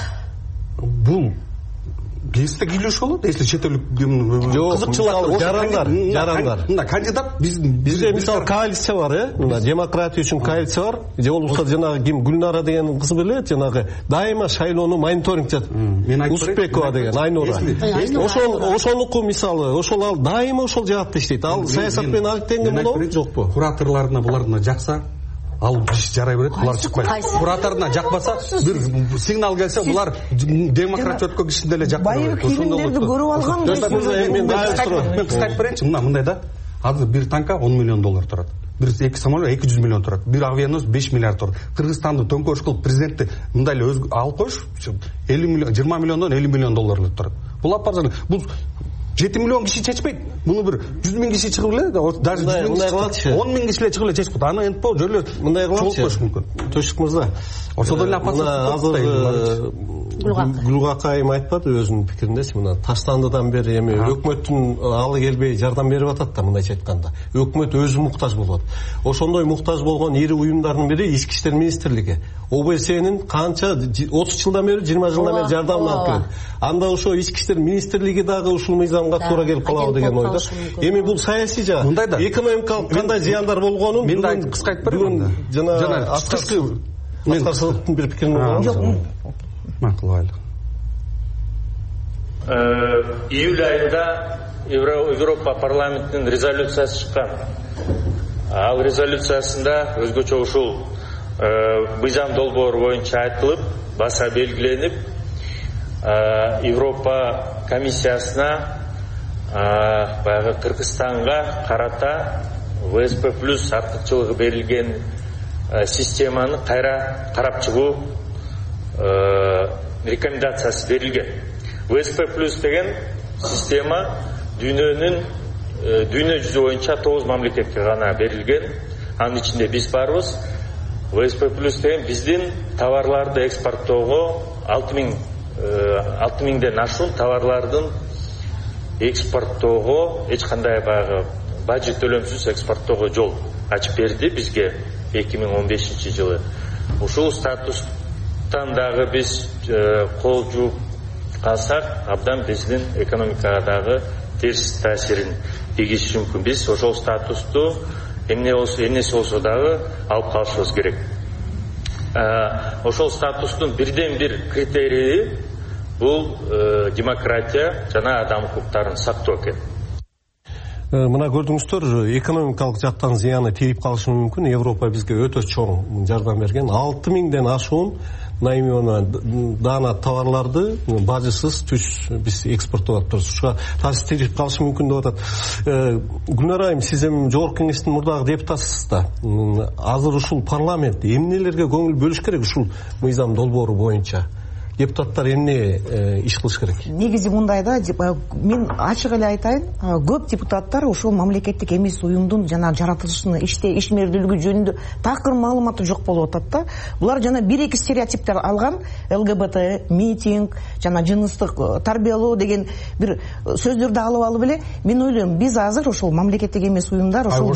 Бул Бизде кийлеш болот, если чет элдик кызыкчылык жарандар. Мына кандидат бизде мисалы коалиция бар, мына демократия үчүн коалиция бар. Же болбосо жанагы ким Гүлнара деген кыз билет, жанагы дайыма шайлоону мониторинг жасап. Успекова деген Айнура. Ошонуку мисалы, ошол ал дайыма ошол жаатта иштейт. Ал саясат менен алектенген болобу, жокпу? Кураторлоруна буларына жакса, ал жарай берет, булар чыкпайт. Кураторуна жакпаса, бир сигнал келсе, булар демократ өткөн кишине эле жакпайт. Фильмдерди көрүп алган. Мен кыска айтып берейинчи, мындай да. Азыр бир танка 10 миллион доллар турат. Бир эки самолет 200 миллион турат. Бир авианос 5 миллиард турат. Кыргызстанды төңкөрүш кылып президентти мындай эле алып коюш 50 миллион, 20 миллиондон 50 миллион доллар турат. Бул апаржан, бул 7 миллион киши чечпейт. Муну бир 100 миң киши чыгып эле, даже 10 миң киши эле чыгып эле чечпейт. Аны НПО жөлө мындай кылат. Төшүк мырза. Ошодон эле азыр Гүлгакайым айтпады өзүнүн пикиринде, мына Таштандыдан бери эми өкмөттүн алы келбей жардам берип атат да, мындайча айтканда. Өкмөт өзү муктаж болот. Ошондой муктаж болгон ири уюмдардын бири Ички иштер министрлиги. ОБСнин канча 30 жылдан бери, 20 жылдан бери жардамын алып келет. Анда ошо Ички иштер министрлиги дагы ушул мыйзамга туура келип калабы деген ойдо. Эми бул саясий жаат. Экономикалык кандай зыяндар болгонун мен да кыска айтып берем. Жана Аскарсыздын бир пикирин жок. Макул. Июль айында Европа парламентинин резолюциясы чыккан. Ал резолюциясында өзгөчө ушул мыйзам долбоору боюнча айтылып, баса белгиленип, Европа комиссиясына баягы Кыргызстанга карата ВСП плюс артыкчылыгы берилген системаны кайра карап чыгуу рекомендациясы берилген. ВСП плюс деген система дүйнө жүзү боюнча 9 мамлекетке гана берилген. Анын ичинде биз барбыз. ВСП плюс деген биздин товарларды экспорттоого 6000ден ашуун товарлардын экспорттоого эч кандай баягы бажы төлөмсүз экспорттоого жол ачып берди бизге 2015 жылы. Ушул статустан дагы биз кол жууп қалсақ абдан біздің экономикадағы теріс тәсірін тигізуі мүмкін. Біз ошол статусту эмнеси болсо дагы алып калышыбыз керек. Ошол статустун бирден бир критерийи бул демократия жана адам укуктарын сактоо экен. Мына көрдүңүздөр, экономикалык жактан зыяны тийип калышы мүмкүн. Европа бизге өтө чоң жардам берген. 6000ден ашуун дана товарларды бажысыз түз биз экспорттоп атабыз. Ушуга таасир тийип калышы мүмкүн деп атат. Гүлнар айым, сиз эми жогорку кеңештин мурдагы депутатысыз да. Азыр ушул парламент эмнелерге көңүл бөлүш керек ушул мыйзам долбоору боюнча? Депутаттар эмне иш кылыш керек? Негизи мындай да, мен ачык эле айтайын, көп депутаттар ушул мамлекеттик эмес уюмдун жана жаратылышын ишмердүүлүгү жөнүндө такыр маалыматы жок болуп атат да. Булар жана бир-эки стереотиптер алган, ЛГБТ, митинг, жана жыныстык тарбиялоо деген бир сөздөрдү алып эле, мен ойлойм, биз азыр ушул мамлекеттик эмес уюмдар ушул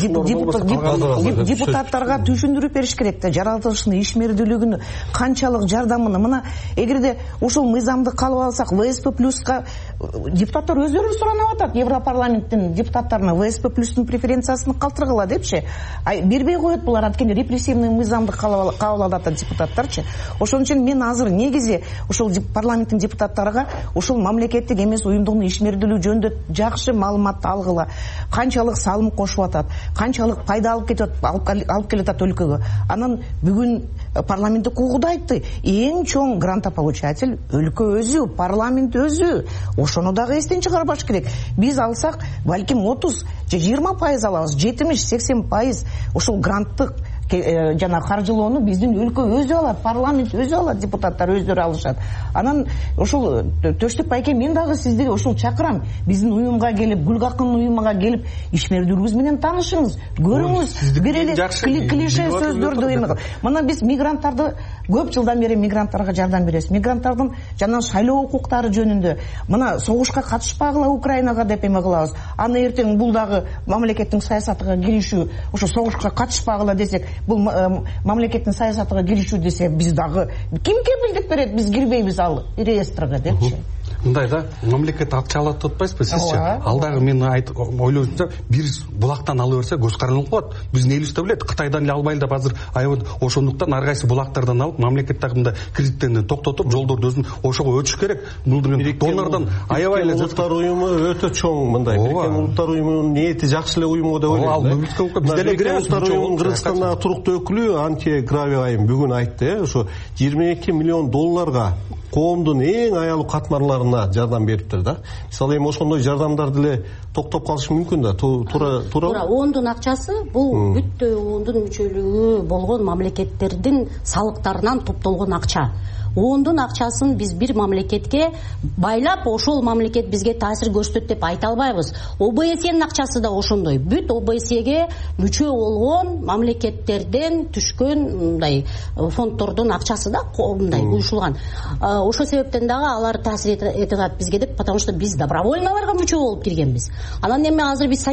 депутаттарга түшүндүрүп бериш керек да, жаратылышын ишмердүүлүгүн, канчалык жардамын. Мына эгерде ушул мыйзамды калып алсак, ВСП плюска депутаттар өздөрү суранып атат, Европарламенттин депутаттарына ВСП плюстун преференциясын калтыргыла депчи. Бербей коет булар, анткени репрессивный мыйзамды кабыл алат депутаттарчы. Ошон үчүн мен азыр негизи ушул парламенттин депутаттарга ушул мамлекеттик эмес уюмдун ишмердүүлүгү жөнүндө жакшы маалыматты алгыла. Канчалык салым кошуп атат, канчалык пайда алып келет өлкөгө. Анан бүгүн парламенттик угууда айтты, эң чоң грантополучатель өлкө өзү, парламент өзү. Ошону дагы эстен чыгарбаш керек. Биз алсак, балким 30 же 20% алабыз, 70-80% ушул гранттык жана каржылоону биздин өлкө өзү алат, парламент өзү алат, депутаттар өздөрү алышат. Анан ушул Төштүк байке, мен дагы сизди ушул чакырам, биздин уюмга келип, Гүлгакын уюмуга келип, ишмердүүлүгүбүз менен таанышыңыз, көрүңүз, бир эле клише сөздөрдү эме. Мына биз мигранттарды көп жылдан бери мигранттарга жардам беребиз. Мигранттардын жана шайлоо укуктары жөнүндө, мына согушка катышпагыла Украинага деп эме кылабыз. Аны эртең бул дагы мамлекеттин саясатыга киришүү, ошо согушка катышпагыла десек, бул мамлекеттин саясатыга киришүү десе, биз дагы ким кепилдик берет, биз кирбейбиз ал реестрге депчи. Мындай да, мамлекет акча алат деп атпайсызбы сизчи? Ал дагы мен ойлоймчу, бир булактан ала берсе көз карандылык болот. Биздин элибизде билет, Кытайдан эле албайлы деп азыр аябай ошондуктан ар кайсы булактардан алып, мамлекет дагы кредиттерди токтотуп, жолдорду өзүн ошого өтүш керек. Бул донордон аябай эле Улуттар уюму өтө чоң, мындай Бириккен Улуттар уюмунун ниети жакшы эле уюмго деп ойлойм. Ал бизде эле киребиз. Улуттар уюмунун Кыргызстандагы туруктуу өкүлү Антия Гравиайым бүгүн айтты, ошо 22 миллион долларга коомдун эң аялуу катмарларына жардам бериптир да. Мисалы эми ошондой жардамдарды эле токтоп калышы мүмкүн да. Туура. ООНдун акчасы бул бүттө ООНдун мүчөлүгү болгон мамлекеттердин салыктарынан топтолгон акча. ООНдун акчасын биз бир мамлекетке байлап, ошол мамлекет бизге таасир көрсөтөт деп айта албайбыз. ОБСЕнин акчасы да ошондой. Бүт ОБСЕге мүчө болгон мамлекеттерден түшкөн мындай фонддордун акчасы да мындай уюшулган. Ошол себептен дагы алар таасир эте алат бизге деп, потому что биз добровольно аларга мүчө болуп киргенбиз. Анан эми азыр биз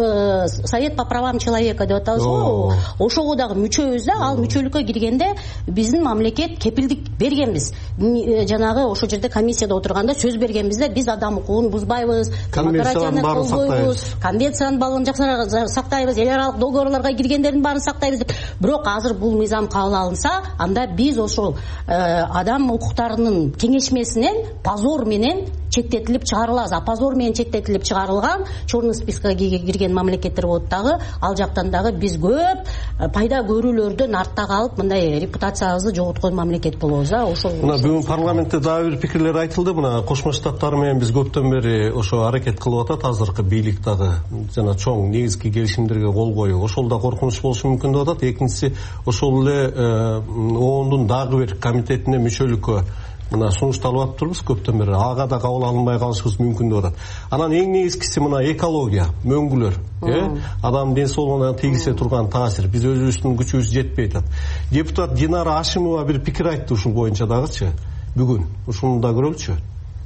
Совет по правам человека деп атабыз го. Ошого дагы мүчөбүз да, ал мүчөлүккө киргенде биздин мамлекет кепилдик берген. Жанагы ошол жерде комиссияда отурганда сөз бергенбиз да, биз адам укугун бузбайбыз, демократияны колдойбуз, конвенциянын баарын жакшы сактайбыз, эл аралык договорлорго киргендердин баарын сактайбыз деп. Бирок азыр бул мыйзам кабыл алынса, анда биз ошол адам укуктарынын кеңешмесинен позор менен четтетилип чыгарылабыз. А позор менен четтетилип чыгарылган черный спискага кирген мамлекеттер болот дагы, ал жактан дагы биз көп пайда көрүүлөрдөн артта калып, мындай репутациябызды жоготкон мамлекет болобуз да. Мына бүгүн парламентте дагы бир пикирлер айтылды. Мына Кошмо Штаттар менен биз көптөн бери ошо аракет кылып атат, азыркы бийлик дагы жана чоң негизги келишимдерге кол коюу. Ошол да коркунуч болушу мүмкүн деп атат. Экинчиси, ошол эле ООНдун дагы бир комитетине мүчөлүккө мына сунушталып атпырбыз көптөн бери, ага да кабыл алынбай калышыбыз мүмкүн деп атат. Анан эң негизгиси мына экология, мөңгүлөр, адам ден соолугуна тийгизе турган таасир. Биз өзүбүздүн күчүбүз жетпей атат. Депутат Динара Ашимова бир пикир айтты ушул боюнча дагычы бүгүн. Ушуну да көрөлүчү.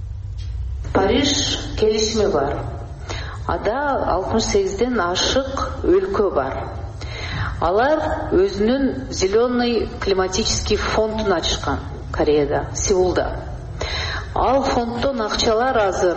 Париж келишими бар. Ада 68ден ашык өлкө бар. Алар өзүнүн зеленый климатический фондун ачышкан. Кореяда, Сеулда. ал фонддон акчалар азыр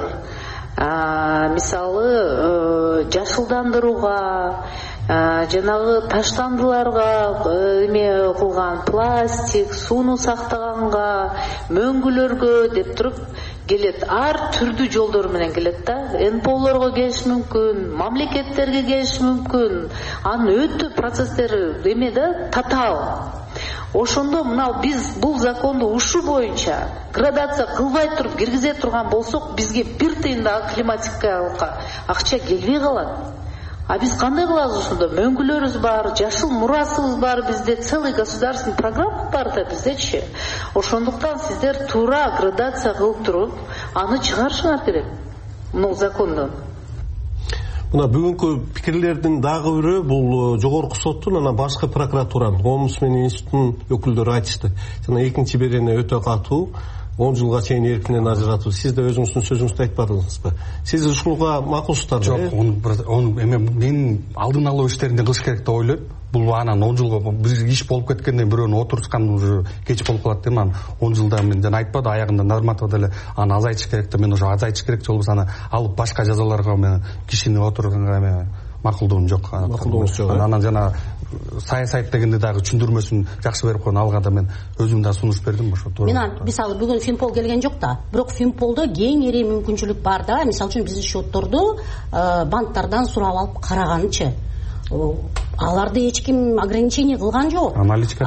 мисалы жашылдандырууга, жанагы таштандыларга эме кылган пластик, сууну сактаганга, мөңгүлөргө деп туруп келет. Ар түрдүү жолдор менен келет да. НПОлорго келиш мүмкүн, мамлекеттерге келиш мүмкүн. Анын өтө процесстери эме да, татаал. Ошондо мына биз бул законду ушу боюнча градация кылбай туруп киргизе турган болсок, бизге бир тыйын да климатикалык акча келбей калат. А биз кандай кылабыз ошондо? Мөңгүлөрүбүз бар, жашыл мурасыбыз бар, бизде целый государственный программа бар да биздечи. Ошондуктан сиздер туура градация кылып туруп, аны чыгарышыңар керек. Мына закондон. Мына бүгүнкү пикирлердин дагы бирөө бул жогорку соттун анан башкы прокуратуранын, омбудсмен институтунун өкүлдөрү айтышты. Жана экинчи берене өтө катуу, 10 жылга чейин эркинен ажыратуу. Сиз да өзүңүздүн сөзүңүздү айтпадыңызбы? Сиз ушуга макулсуздарбы? Жок, эме мен алдын алуу иштерин кылыш керек деп ойлойм. Бул анан 10 жылга биз иш болуп кеткенден бирөөнү отурускан уже кеч болуп калат дейм. Анан 10 жылда мен жана айтпады, аягында нормативде эле аны азайтыш керек деп. Мен уже азайтыш керек болбосо аны алып башка жазаларга мен кишини отурганга эме макулдугум жок. Макулдугуңуз жок. Анан жана саясат дегенде дагы түшүндүрмөсүн жакшы берип койгон, алга да мен өзүм да сунуш бердим ошо туура. Мен мисалы бүгүн Финпол келген жок да, бирок Финполдо кеңири мүмкүнчүлүк бар да. Мисалы үчүн биздин счетторду банктардан сурап алып караганчы. Аларды эч ким ограничение кылган жок. Наличка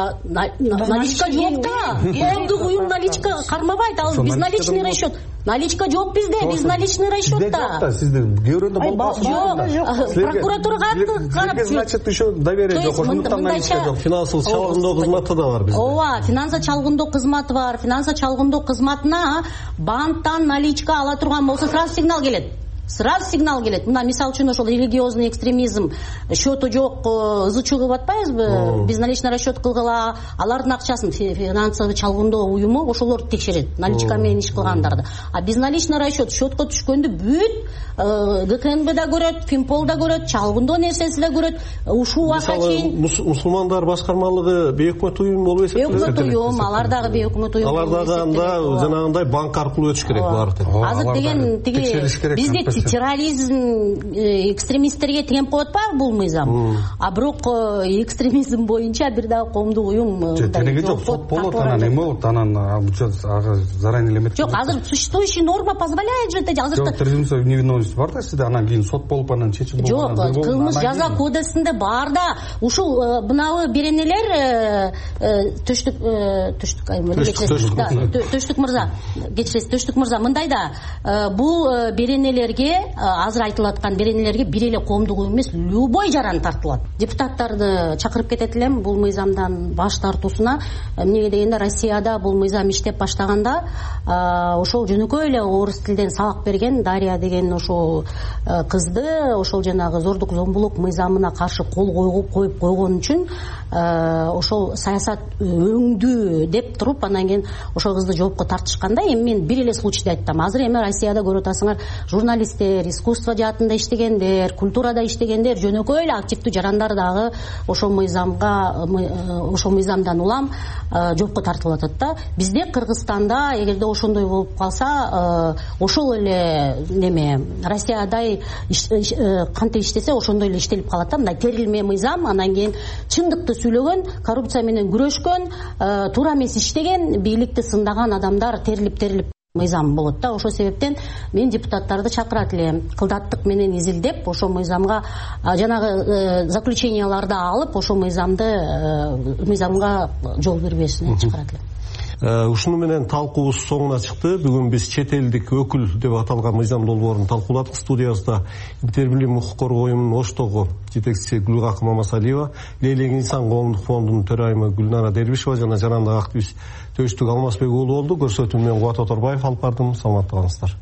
жок да. Коомдук уюм наличка кармабайт. Ал биз наличный расчет. Наличка жок бизде, биз наличный расчетта. Сизде көрөндө болбосо жок. Прокуратурага карап, значит, еще доверие жок. Ошондуктан наличка жок. Финансылык чалгындоо кызматы да бар бизде. Ооба, финанса чалгындоо кызматы бар. Финанса чалгындоо кызматына банктан наличка ала турган болсо сразу сигнал келет. Сразу сигнал келет. Мына мисалы үчүн ошол религиозный экстремизм, счету жок, ызычуу кылып атпайбызбы? Биз наличный расчет кылгыла, алардын акчасын финансовый чалгындоо уюму ошолорду текшерет, наличка менен иш кылгандарды. А биз наличный расчет счетко түшкөндү бүт ГКНБ да көрөт, Финпол да көрөт, чалгындоо нерсеси да көрөт. Ушул убакка чейин мусулмандар башкармалыгы бейөкмөт уюм болуп эсептелет. Бейөкмөт уюм, алар дагы бейөкмөт уюм. Алар дагы анда жанагындай банк аркылуу өтүш керек булар. Азыр деген тиги бизде терроризм экстремисттерге теңеп коет атпайбы бул мыйзам? А бирок экстремизм боюнча бир дагы коомдук уюм теги жок, сот болот, анан эме болот, анан ага заранее элемет. Жок, азыр существующая норма позволяет же это. Азыр презумпция невиновности бар да сизде, анан кийин сот болуп анан чечим болуп. Жок, кылмыш жаза кодексинде бар да. Ушул мынабы беренелер Төштүк мырза, кечиресиз, Төштүк мырза, мындай да, бул беренелерге, азыр айтылып аткан беренелерге бир эле коомдук уюм эмес, любой жаран тартылат. Депутаттарды чакырып кетет элем бул мыйзамдан баш тартуусуна. Эмнеге дегенде Россияда бул мыйзам иштеп баштаганда ошол жөнөкөй эле орус тилден сабак берген Дарья деген ошол кызды ошол жанагы зордук зомбулук мыйзамына каршы кол коюп койгон үчүн ошол саясат өңдүү деп туруп, анан кийин ошол кызды жоопко тартышканда, эми мен бир эле случайды айттым. Азыр эми Россияда көрүп атасыңар, журналисттер, искусство жаатында иштегендер, культурада иштегендер, жөнөкөй эле активдүү жарандар дагы ошол мыйзамдан улам жоопко тартылып атат да. Бизде Кыргызстанда эгерде ошондой болуп калса, ошол эле неме Россиядай кантип иштесе ошондой эле иштелип калат да. Мындай терилме мыйзам, анан кийин чындыкты сүйлөгөн, коррупция менен күрөшкөн, туура эмес иштеген, бийликти сындаган адамдар терилип мыйзам болот да. Ошол себептен мен депутаттарды чакырат элем, кылдаттык менен изилдеп, ошол мыйзамга жанагы заключенияларды алып, ошол мыйзамга жол бербешине чакырат элем. Ушуну менен талкуубуз соңуна чыкты. Бүгүн биз чет элдик өкүл деп аталган мыйзам долбоорун талкууладык. Студиябызда Интербилим укук коргоо уюмунун Оштогу жетекчиси Гүлгакы Мамасалиева, Лейлек инсан коомдук фондунун төрайымы Гүлнара Дербишева жана жанагындай активист Төштүк Алмазбек уулу болду. Көрсөтүүнү мен Кубат Оторбаев алып бардым. Саламатта калыңыздар.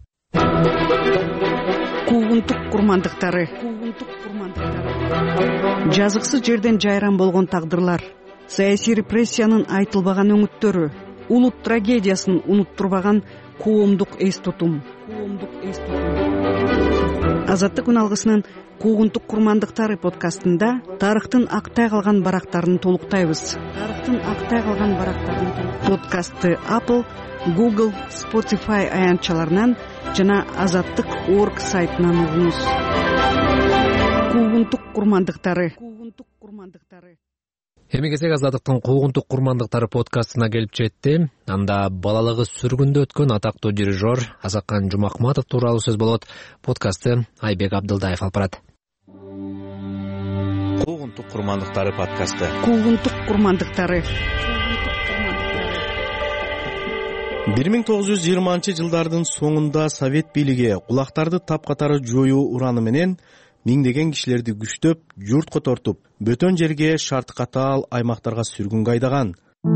Куугунтук курмандыктары. Жазыксыз жерден жайран болгон тагдырлар, саясий репрессиянын айтылбаган өңүттөрү, улут трагедиясын унуттурбаган коомдук эс тутум. Азаттык күн алгысынын Куугунтук курмандыктары подкастында тарыхтын актай калган барактарын толуктайбыз. Подкастты Apple, Google, Spotify аянтчаларынан жана Азаттык.org сайтынан угуңуз. Куугунтук курмандыктары. Эми кезек Азаттыктын Куугунтук курмандыктары подкастына келип жетти. Анда балалыгы сүргүндө өткөн атактуу дирижер Асакан Жумакматов тууралуу сөз болот. Подкастты Айбек Абдылдаев алып барат. Куугунтук курмандыктары подкасты. Куугунтук курмандыктары. 1920-жылдардын соңунда Совет бийлиги кулактарды тапкатары жоюу ураны менен миңдеген кишилерди күчтөп, журтко тартып, бөтөн жерге шарты катаал аймактарга сүргүнгө айдаган.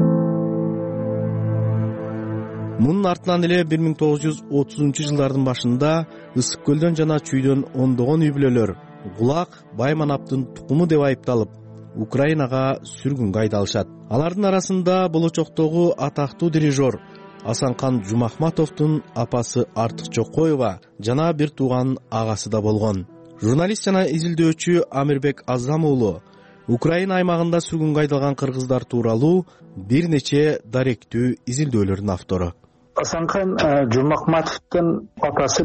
Мунун артынан эле 1930-жылдардын башында Ысык көлдөн жана Чүйдөн ондогон үй-бүлөлөр Кулак, Байманаптын тукуму деп айыпталып, Украинага сүргүнгө айдалышат. Алардын арасында болочоктогу атактуу дирижер Асанкан Жумакматовдун апасы Артык Чокоева жана бир тууган агасы да болгон. Журналист жана изилдөөчү Амирбек Азам уулу Украина аймагында сүргүнгө айдалган кыргыздар тууралуу бир нече даректүү изилдөөлөрдүн автору. Асанкан Жумакматовдун апасы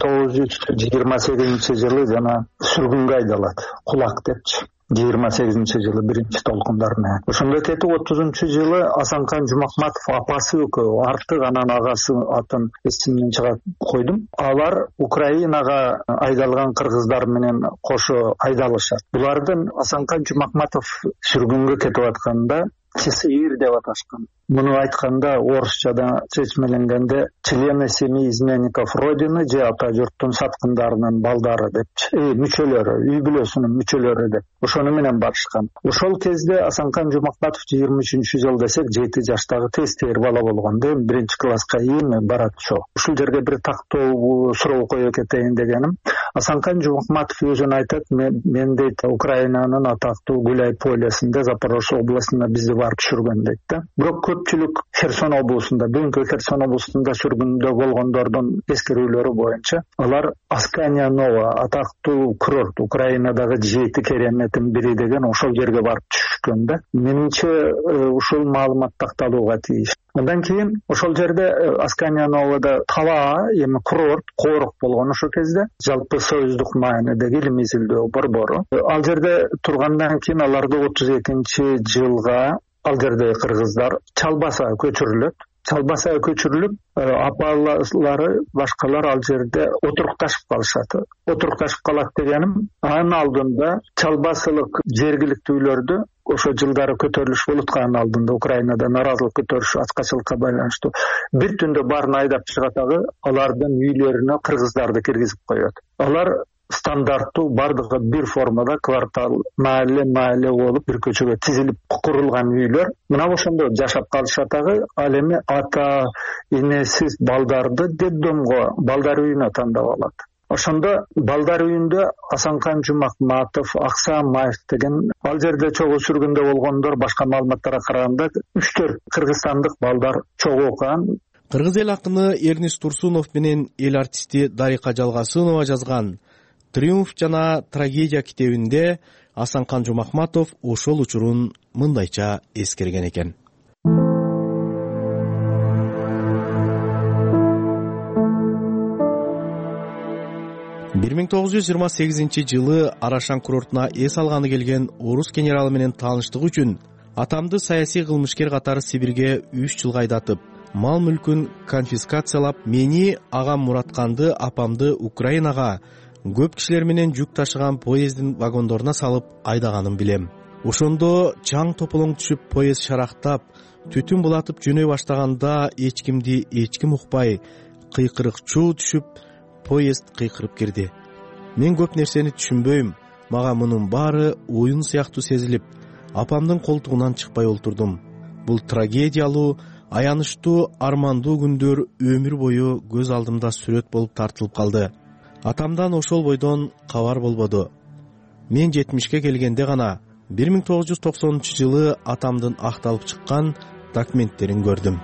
1928-жылы жана сүргүнгө айдалат. Кулак депчи. 28-жылы биринчи толкундар менен. Ошондо кетип 30-жылы Асанкан Жумакматов апасы экөө, Артык анан агасы атын эсимден чыгат койдум. Алар Украинага айдалган кыргыздар менен кошо айдалышат. Булардын Асанкан Жумакматов сүргүнгө кетип атканда ЧСИР деп аташкан. Муну айтканда орусчада чечмеленгенде члены семьи изменников Родины же ата журттун саткындарынын балдары депчи, мүчөлөрү, үй бүлөсүнүн мүчөлөрү деп. Ошону менен барышкан. Ошол кезде Асанкан Жумакматов 23-жыл десек 7 жаштагы тестер бала болгон. Биринчи класска эми барат ошо. Ушул жерге бир тактоо суроо коюп кетейин дегеним. Асанкан Жумакматов өзүн айтат, мен дейт Украинанын атактуу Гуляй полесинде Запорожье областына бизди барып түшүргөн дейт да. Бирок көпчүлүк Херсон облусунда, бүгүнкү Херсон облусунда сүргүндө болгондордун эскерүүлөрү боюнча алар Аскания Нова атактуу курорт, Украинадагы 7 кереметтин бири деген ошол жерге барып түшкөн да. Менимче ушул маалымат такталууга тийиш. Андан кийин ошол жерде Аскания Новада таба эми курорт, коорук болгон ошол кезде, жалпы союздук маанидеги илим изилдөө борбору. Ал жерде тургандан кийин аларды 32-жылга ал жерде кыргыздар Чалбасага көчүрүлөт. Чалбасага көчүрүлүп, апалары, башкалар ал жерде отурукташып калышат. Отурукташып калат дегеним, анын алдында Чалбасылык жергиликтүүлөрдү ошо жылдары көтөрүлүш болуп аткан алдында Украинада наразылык көтөрүш ачкачылыкка байланыштуу бир түндө баарын айдап чыгатагы алардын үйлөрүнө кыргыздарды киргизип коёт. Алар стандарттуу бардыгы бир формада квартал, маале болуп бир көчөгө тизилип курулган үйлөр. Мына ошондо жашап калышатагы, ал эми ата энесиз балдарды детдомго, балдар үйүнө тандап алат. Ошондо балдар үйүндө Асанкан Жумакматов, Аксамаев деген ал жерде чогуу сүргүндө болгондор башка маалыматтарга караганда 3-4 кыргызстандык балдар чогуу окуган. Кыргыз эл акыны Эрнест Турсунов менен эл артисти Дарика Жалгасынова жазган «Триумф жана трагедия» китебинде Асанкан Жумакматов ошол учурун мындайча эскерген экен. Бир 1928-жылы Арашан курортуна эс алганы келген орус генералы менен тааныштык үчүн атамды саясий кылмышкер катары Сибирге 3 жылга айдатып, мал мүлкүн конфискациялап, мени, агам Муратканды, апамды Украинага көп кишилер менен жүк ташыган поездин вагондоруна салып айдаганын билем. Ошондо чаң тополоң түшүп, поезд шарактап, түтүн булатып жөнөй баштаганда эч ким укпай, кыйкырык чуу түшүп, поезд кыйкырып кирди. Мен көп нерсени түшүнбөйм, мага мунун баары оюн сыяктуу сезилип, апамдын колтугунан чыкпай олтурдум. Бул трагедиялуу, аянычтуу, армандуу күндөр өмүр бою көз алдымда сүрөт болуп тартылып калды. Атамдан ошол бойдон кабар болбоду. Мен 70-ке келгенде гана 1990-жылы атамдын акталып чыккан документтерин көрдүм.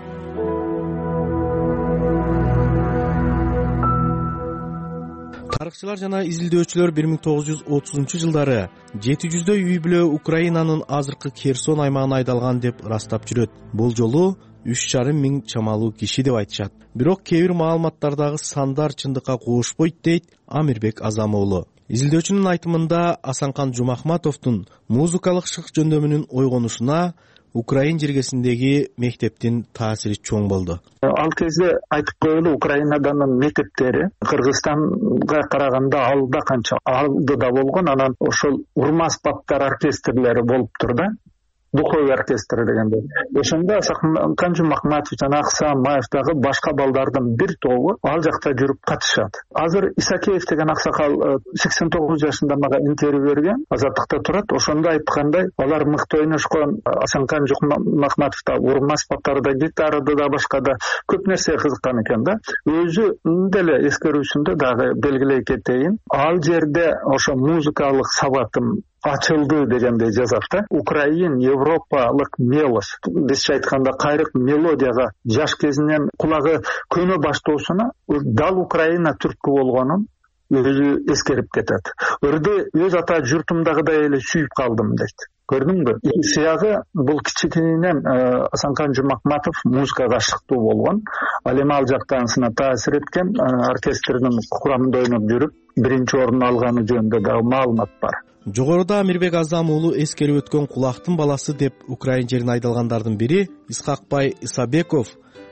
Тарыхчылар жана изилдөөчүлөр 1930-жылдары 700 үй бүлө Украинанын азыркы Херсон аймагына айдалган деп ырастап жүрөт. Бул жолу 3,5 миң чамалуу киши деп айтышат. Бирок кээ бир маалыматтардагы сандар чындыкка куушпойт дейт Амирбек Азам уулу. Изилдөөчүнүн айтымында Асанкан Жумахматовдун музыкалык шык жөндөмүнүн ойгонушуна Украин жергесиндеги мектептин таасири чоң болду. Ал кезде айтып коелу, Украинаданын мектептери Кыргызстанга караганда алда канча алдыда болгон, анан ошол урма аспаптар оркестрлери болуптур да. Духовый оркестр дегенде. Ошондо Асанкан Жумахматов жана Аксамаев дагы башка балдардын бир тобу ал жакта жүрүп катышат. Азыр Исакеев деген аксакал 89 жашында мага интервью берген, Азаттыкта турат. Ошондо айткандай, алар мыкты ойношкон. Асанкан Жумахматов да урма аспаптарда, гитарада да башка да көп нерсе кызыккан экен да. Өзү деле эскерүүсүндө дагы белгилей кетейин. Ал жерде ошо музыкалык сабатым ачылды дегенде жазат да. Украин европалык мелос, бизче айтканда кайрык мелодияга жаш кезинен кулагы көнө баштоосуна дал Украина түрткү болгонун өзү эскерип кетет. Өрдө өз ата журтумдагыдай эле сүйүп калдым дейт. Көрдүңбү? Сыягы бул кичинен Асанкан Жумахматов музыкага шыктуу болгон. Ал эми ал жактансына таасир эткен, оркестрдин курамында ойноп жүрүп, биринчи орун алганы жөнүндө да маалымат бар. Жогоруда Амирбек Азам уулу эскерип өткөн кулактын баласы деп Украин жерин айдалгандардын бири Исхакбай Исабеков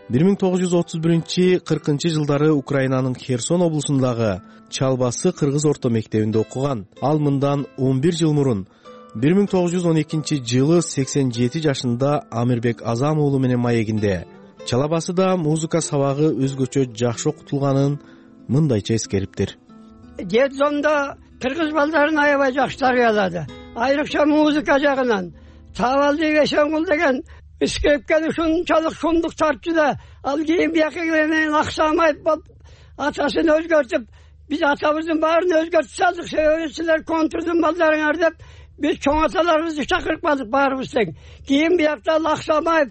1931-40 жылдары Украинанын Херсон облусундагы Чалбасы кыргыз орто мектебинде окуган. Ал мындан 11 жыл мурун 1912 жылы 87 жашында Амирбек Азам уулу менен маегинде Чалабасыда музыка сабагы өзгөчө жакшы окутулганын мындайча эскериптир. Детдомдо кыргыз балдарын аябай жакшы тарбиялады. Айрыкча музыка жагынан. Табалдык Эшенгул деген искепкен ушунчалык шумдук тартчу да, ал кийин бияка менен Аксамаев болуп атасын өзгөртүп, биз атабыздын баарын өзгөртүп салдык. Силер контрдун балдарыңар деп биз чоң аталарыбызды чакырып калдык баарыбыз тең. Кийин биякта Аксамаев,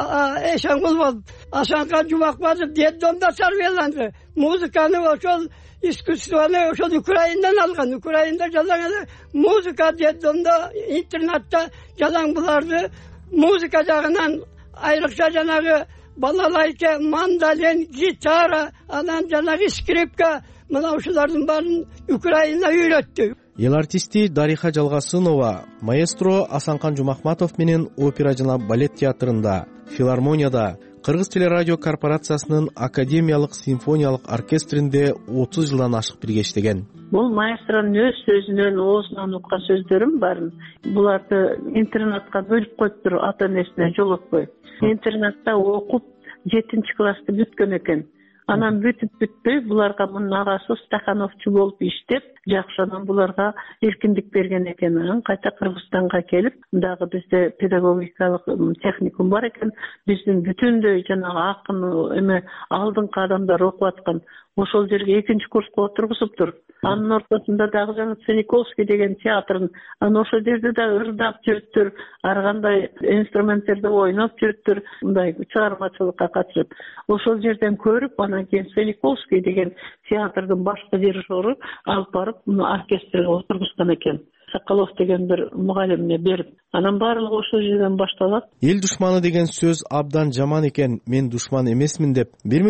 Эшенгул болуп, Асанкан Жумахматов детдомдо тарбияланды. Музыканы ошол искусствону ошол Украиндан алган. Украинда жалаң музыка детдомдо, интернатта жалаң буларды музыка жагынан айрыкча жанагы балалайка, мандолин, гитара, анан жанагы скрипка, мына ушулардын баарын Украина үйрөттү. Эл артисти Дариха Жалгасынова маэстро Асанкан Жумахматов менен опера жана балет театрында, филармонияда, Кыргыз телерадио корпорациясынын академиялык симфониялык оркестринде 30 жылдан ашык бирге иштеген. Бул маэстронун өз сөзүнөн, оозунан уккан сөздөрүм барын. Буларды интернатка бөлүп коюптур, ата-энесине жолотпой. Интернатта окуп 7-классты бүткөн экен. Анан бүтпөй буларга мунун агасы стакановчу болуп иштеп, жакшынан буларга эркиндик берген экен. Анан кайта Кыргызстанга келип, дагы бизде педагогикалык техникум бар экен. Биздин бүтүндөй жанагы акын эме алдыңкы адамдар окуп аткан. Ошол жерге 2-курска отургузуптур. Анын ортосунда дагы жана Цениковский деген театрын, анан ошол жерде да ырдап жүрүптүр, ар кандай инструменттерди ойноп жүрүптүр, мындай чыгармачылыкка катышып. Ошол жерден көрүп, анан кийин Цениковский деген театрдын башкы дирижеру алып барып, оркестрге отургузган экен. Соколов деген бир мугалимине берип, анан баардыгы ошол жерден башталат. Эл душманы деген сөз абдан жаман экен, мен душман эмесмин деп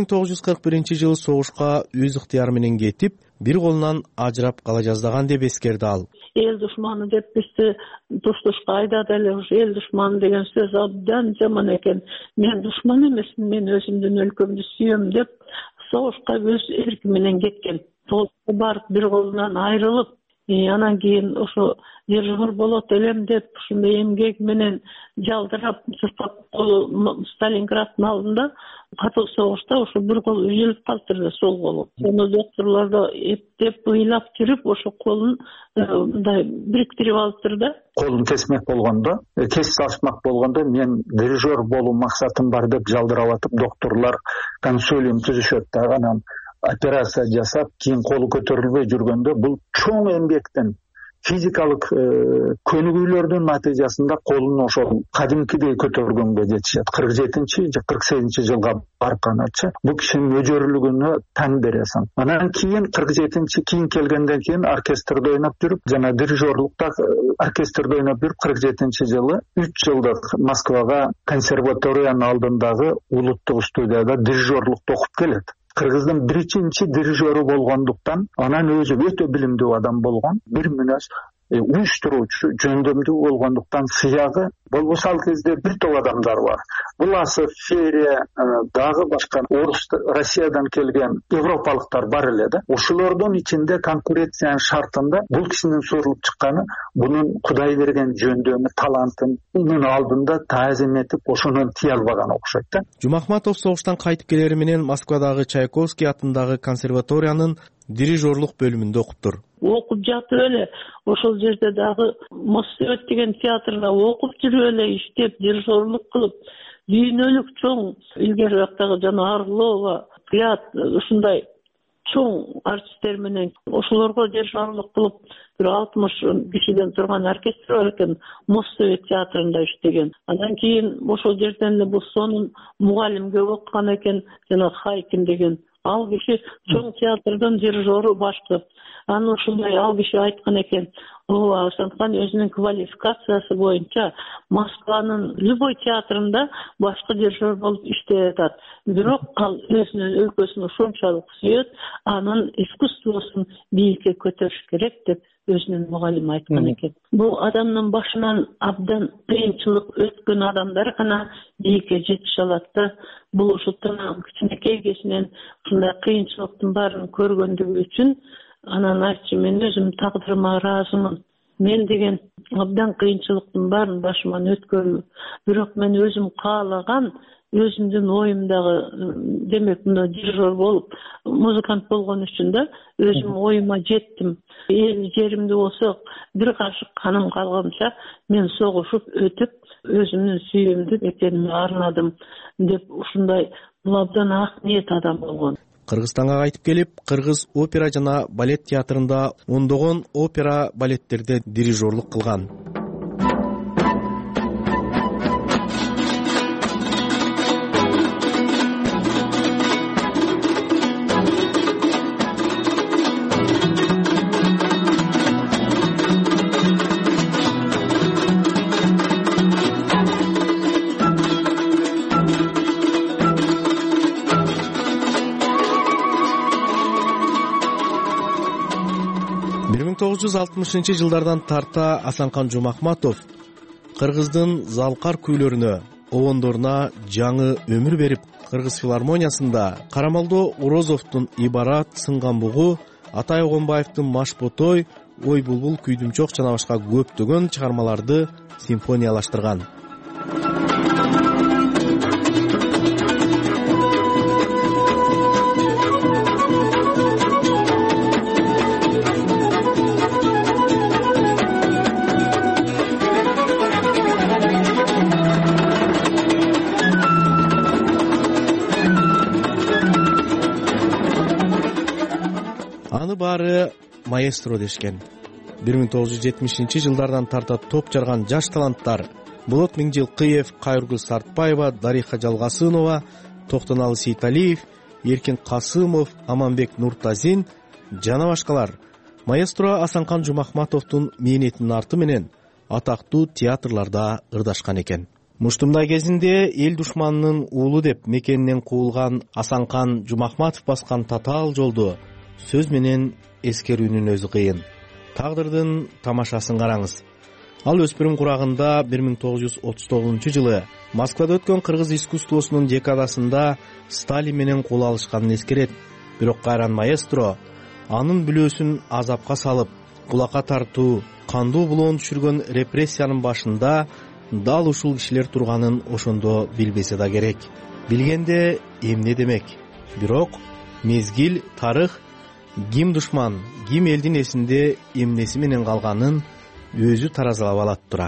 1941 жылы согушка өз ыктыяры менен кетип, бир колунан ажырап кала жаздаган деп эскерди ал. Эл душманы деп бизди туштушка айдады эле. Эл душманы деген сөз абдан жаман экен. Мен душман эмесмин, мен өзүмдүн өлкөмдү сүйөм деп согушка өз эрки менен кеткен. Согушка барып бир колунан айрылып, анан кийин ошо дирижер болот элем деп ушундай эмгек менен жалдырап чуркап Сталинграддын алдында катуу согушта ошо бир кол үзүлүп калыптыр, сол колу. Сону докторлордо эптеп ыйлап жүрүп ошо колун мындай бириктирип алыптыр да. Колун кесмек болгондо, кесип салышмак болгондо мен дирижер болуу максатым бар деп жалдырап атып, докторлор консилиум түзүшөт да, анан операция жасап, кийин колу көтөрүлбөй жүргөндө бул чоң эмгектен, физикалык көнүгүүлөрдүн натыйжасында колун ошол кадимкидей көтөргөнгө жетишет. 47 же 48 жылга барганчы бул кишинин өжөрүлүгүнө таң бересиң. Анан кийин 47 кийин келгенден кийин оркестрде ойноп жүрүп, жана дирижерлукта оркестрде ойноп жүрүп 47 жылы 3 жылдык Москвага консерваториянын алдындагы улуттук студияда дирижерлукты окуп келет. Кыргыздын биринчи дирижеру болгондуктан, анан өзү өтө билимдүү адам болгон, бир мүнөз уюштуруучу, жөндөмдүү болгондуктан сыягы болбосо ал кезде бир топ адамдар бар. Буласов, Ферия, дагы башка орус, Россиядан келген европалыктар бар эле да. Ошолордун ичинде конкуренциянын шартында бул кишинин сурулуп чыкканы, бунун Кудай берген жөндөмү, талантынын алдында таазим этип, ошонун тие албаган окшойт да. Жумахматов согуштан кайтып келери менен Москвадагы Чайковский атындагы консерваториянын дирижерлук бөлүмүндө окуптур. Окуп жатып эле ошол жерде дагы Моссовет деген театрда окуп жүрүп эле иштеп, дирижерлук кылып, дүйнөлүк чоң илгери жактагы жана Орлова, Пиат ушундай чоң артисттер менен ошолорго дирижерлук кылып, бир 60 кишиден турган оркестр бар экен, Моссовет театрында иштеген. Андан кийин ошол жерден эле бул сонун мугалимге окуган экен, жана Хайкин деген. Ал киши чоң театрдын дирижеру башкы. Аны ушундай ал киши айткан экен, ошондуктан өзүнүн квалификациясы боюнча Москванын любой театрында башкы дирижер болуп иштей атат. Бирок ал өзүнүн өлкөсүн ушунчалык сүйөт, анын искусствосун бийикке көтөрүш керек деп өзүнүн мугалими айткан экен. Бул адамдын башынан абдан кыйынчылык өткөн адамдар гана бийикке жетише алат да. Бул ушундый кичинекей кезинен ушундай кыйынчылыктын баарын көргөндүгү үчүн анан айтчу, мен өзүм тагдырыма ыраазымын. Мен деген абдан кыйынчылыктын баарын башыман өткөрүм. Бирок мен өзүм каалаган, өзүмдүн оюмдагы, демек, мына дирижер болуп, музыкант болгон үчүн да өзүм оюма жеттим. Эл жеримде болсо, бир кашык каным калганча мен согушуп өтүп, өзүмдүн сүйүүмдү экениме арнадым деп ушундай бул абдан ак ниет адам болгон. Кыргызстанга кайтып келип, Кыргыз опера жана балет театрында ондогон опера балеттерде дирижерлук кылган. Жылдардан тарта Асанкан Жумахматов Кыргыздын залкар күйлөрүнө, обондоруна жаңы өмүр берип, Кыргыз филармониясында Карамалдо Орозовдун Ибарат, Сынган бугу, Атай Огонбаевдин Машботой, Ой булбул, Күйдүмчок жана башка көптөгөн чыгармаларды симфониялаштырган. Баары маэстро дешкен. 1970 жылдардан тарта топ жарган жаш таланттар Болот Миңжилкыев, Кайыргүл Сартбаева, Дариха Жалгасынова, Токтоналы Сейталиев, Эркин Касымов, Аманбек Нуртазин жана башкалар маэстро Асанкан Жумахматовдун мээнетинин арты менен атактуу театрларда ырдашкан экен. Муштумдай кезинде эл душманынын уулу деп мекенинен куулган Асанкан Жумахматов баскан татаал жолду сөз менен эскерүүнүн өзү кыйын. Тагдырдын тамашасын караңыз. Ал өспүрүм курагында 1939 жылы Москвада өткөн кыргыз искусствосунун декадасында Сталин менен кол алышканын эскерет. Бирок кайран маэстро анын бүлөөсүн азапка салып, кулакка тартуу, кандуу булоон түшүргөн репрессиянын башында дал ушул кишилер турганын ошондо билбесе да керек. Билгенде эмне демек? Бирок мезгил, тарых ким душман, ким элдин эсинде эмнеси менен калганын өзү таразалап алат тура.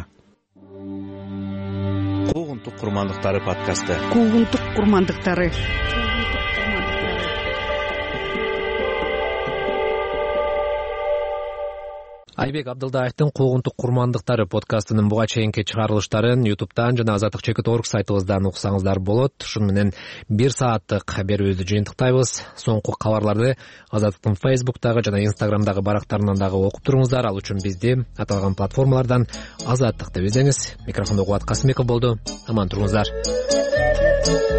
Куугунтук курмандыктары подкасты. Куугунтук курмандыктары. Айбек Абдылдаевдин Куугунтук курмандыктары подкастынын буга чейинки чыгарылыштарын YouTube'дан жана azattik.org сайтыбыздан уксаңыздар болот. Ушун менен 1 сааттык берүүбүздү жыйынтыктайбыз. Соңку кабарларды Азаттыктын Facebook'тагы жана Instagram'дагы барактарынан дагы окуп туруңуздар. Ал үчүн бизди аталган платформалардан Азаттык деп издеңиз. Микрофондо Кубат Касымбеков болду. Аман туруңуздар.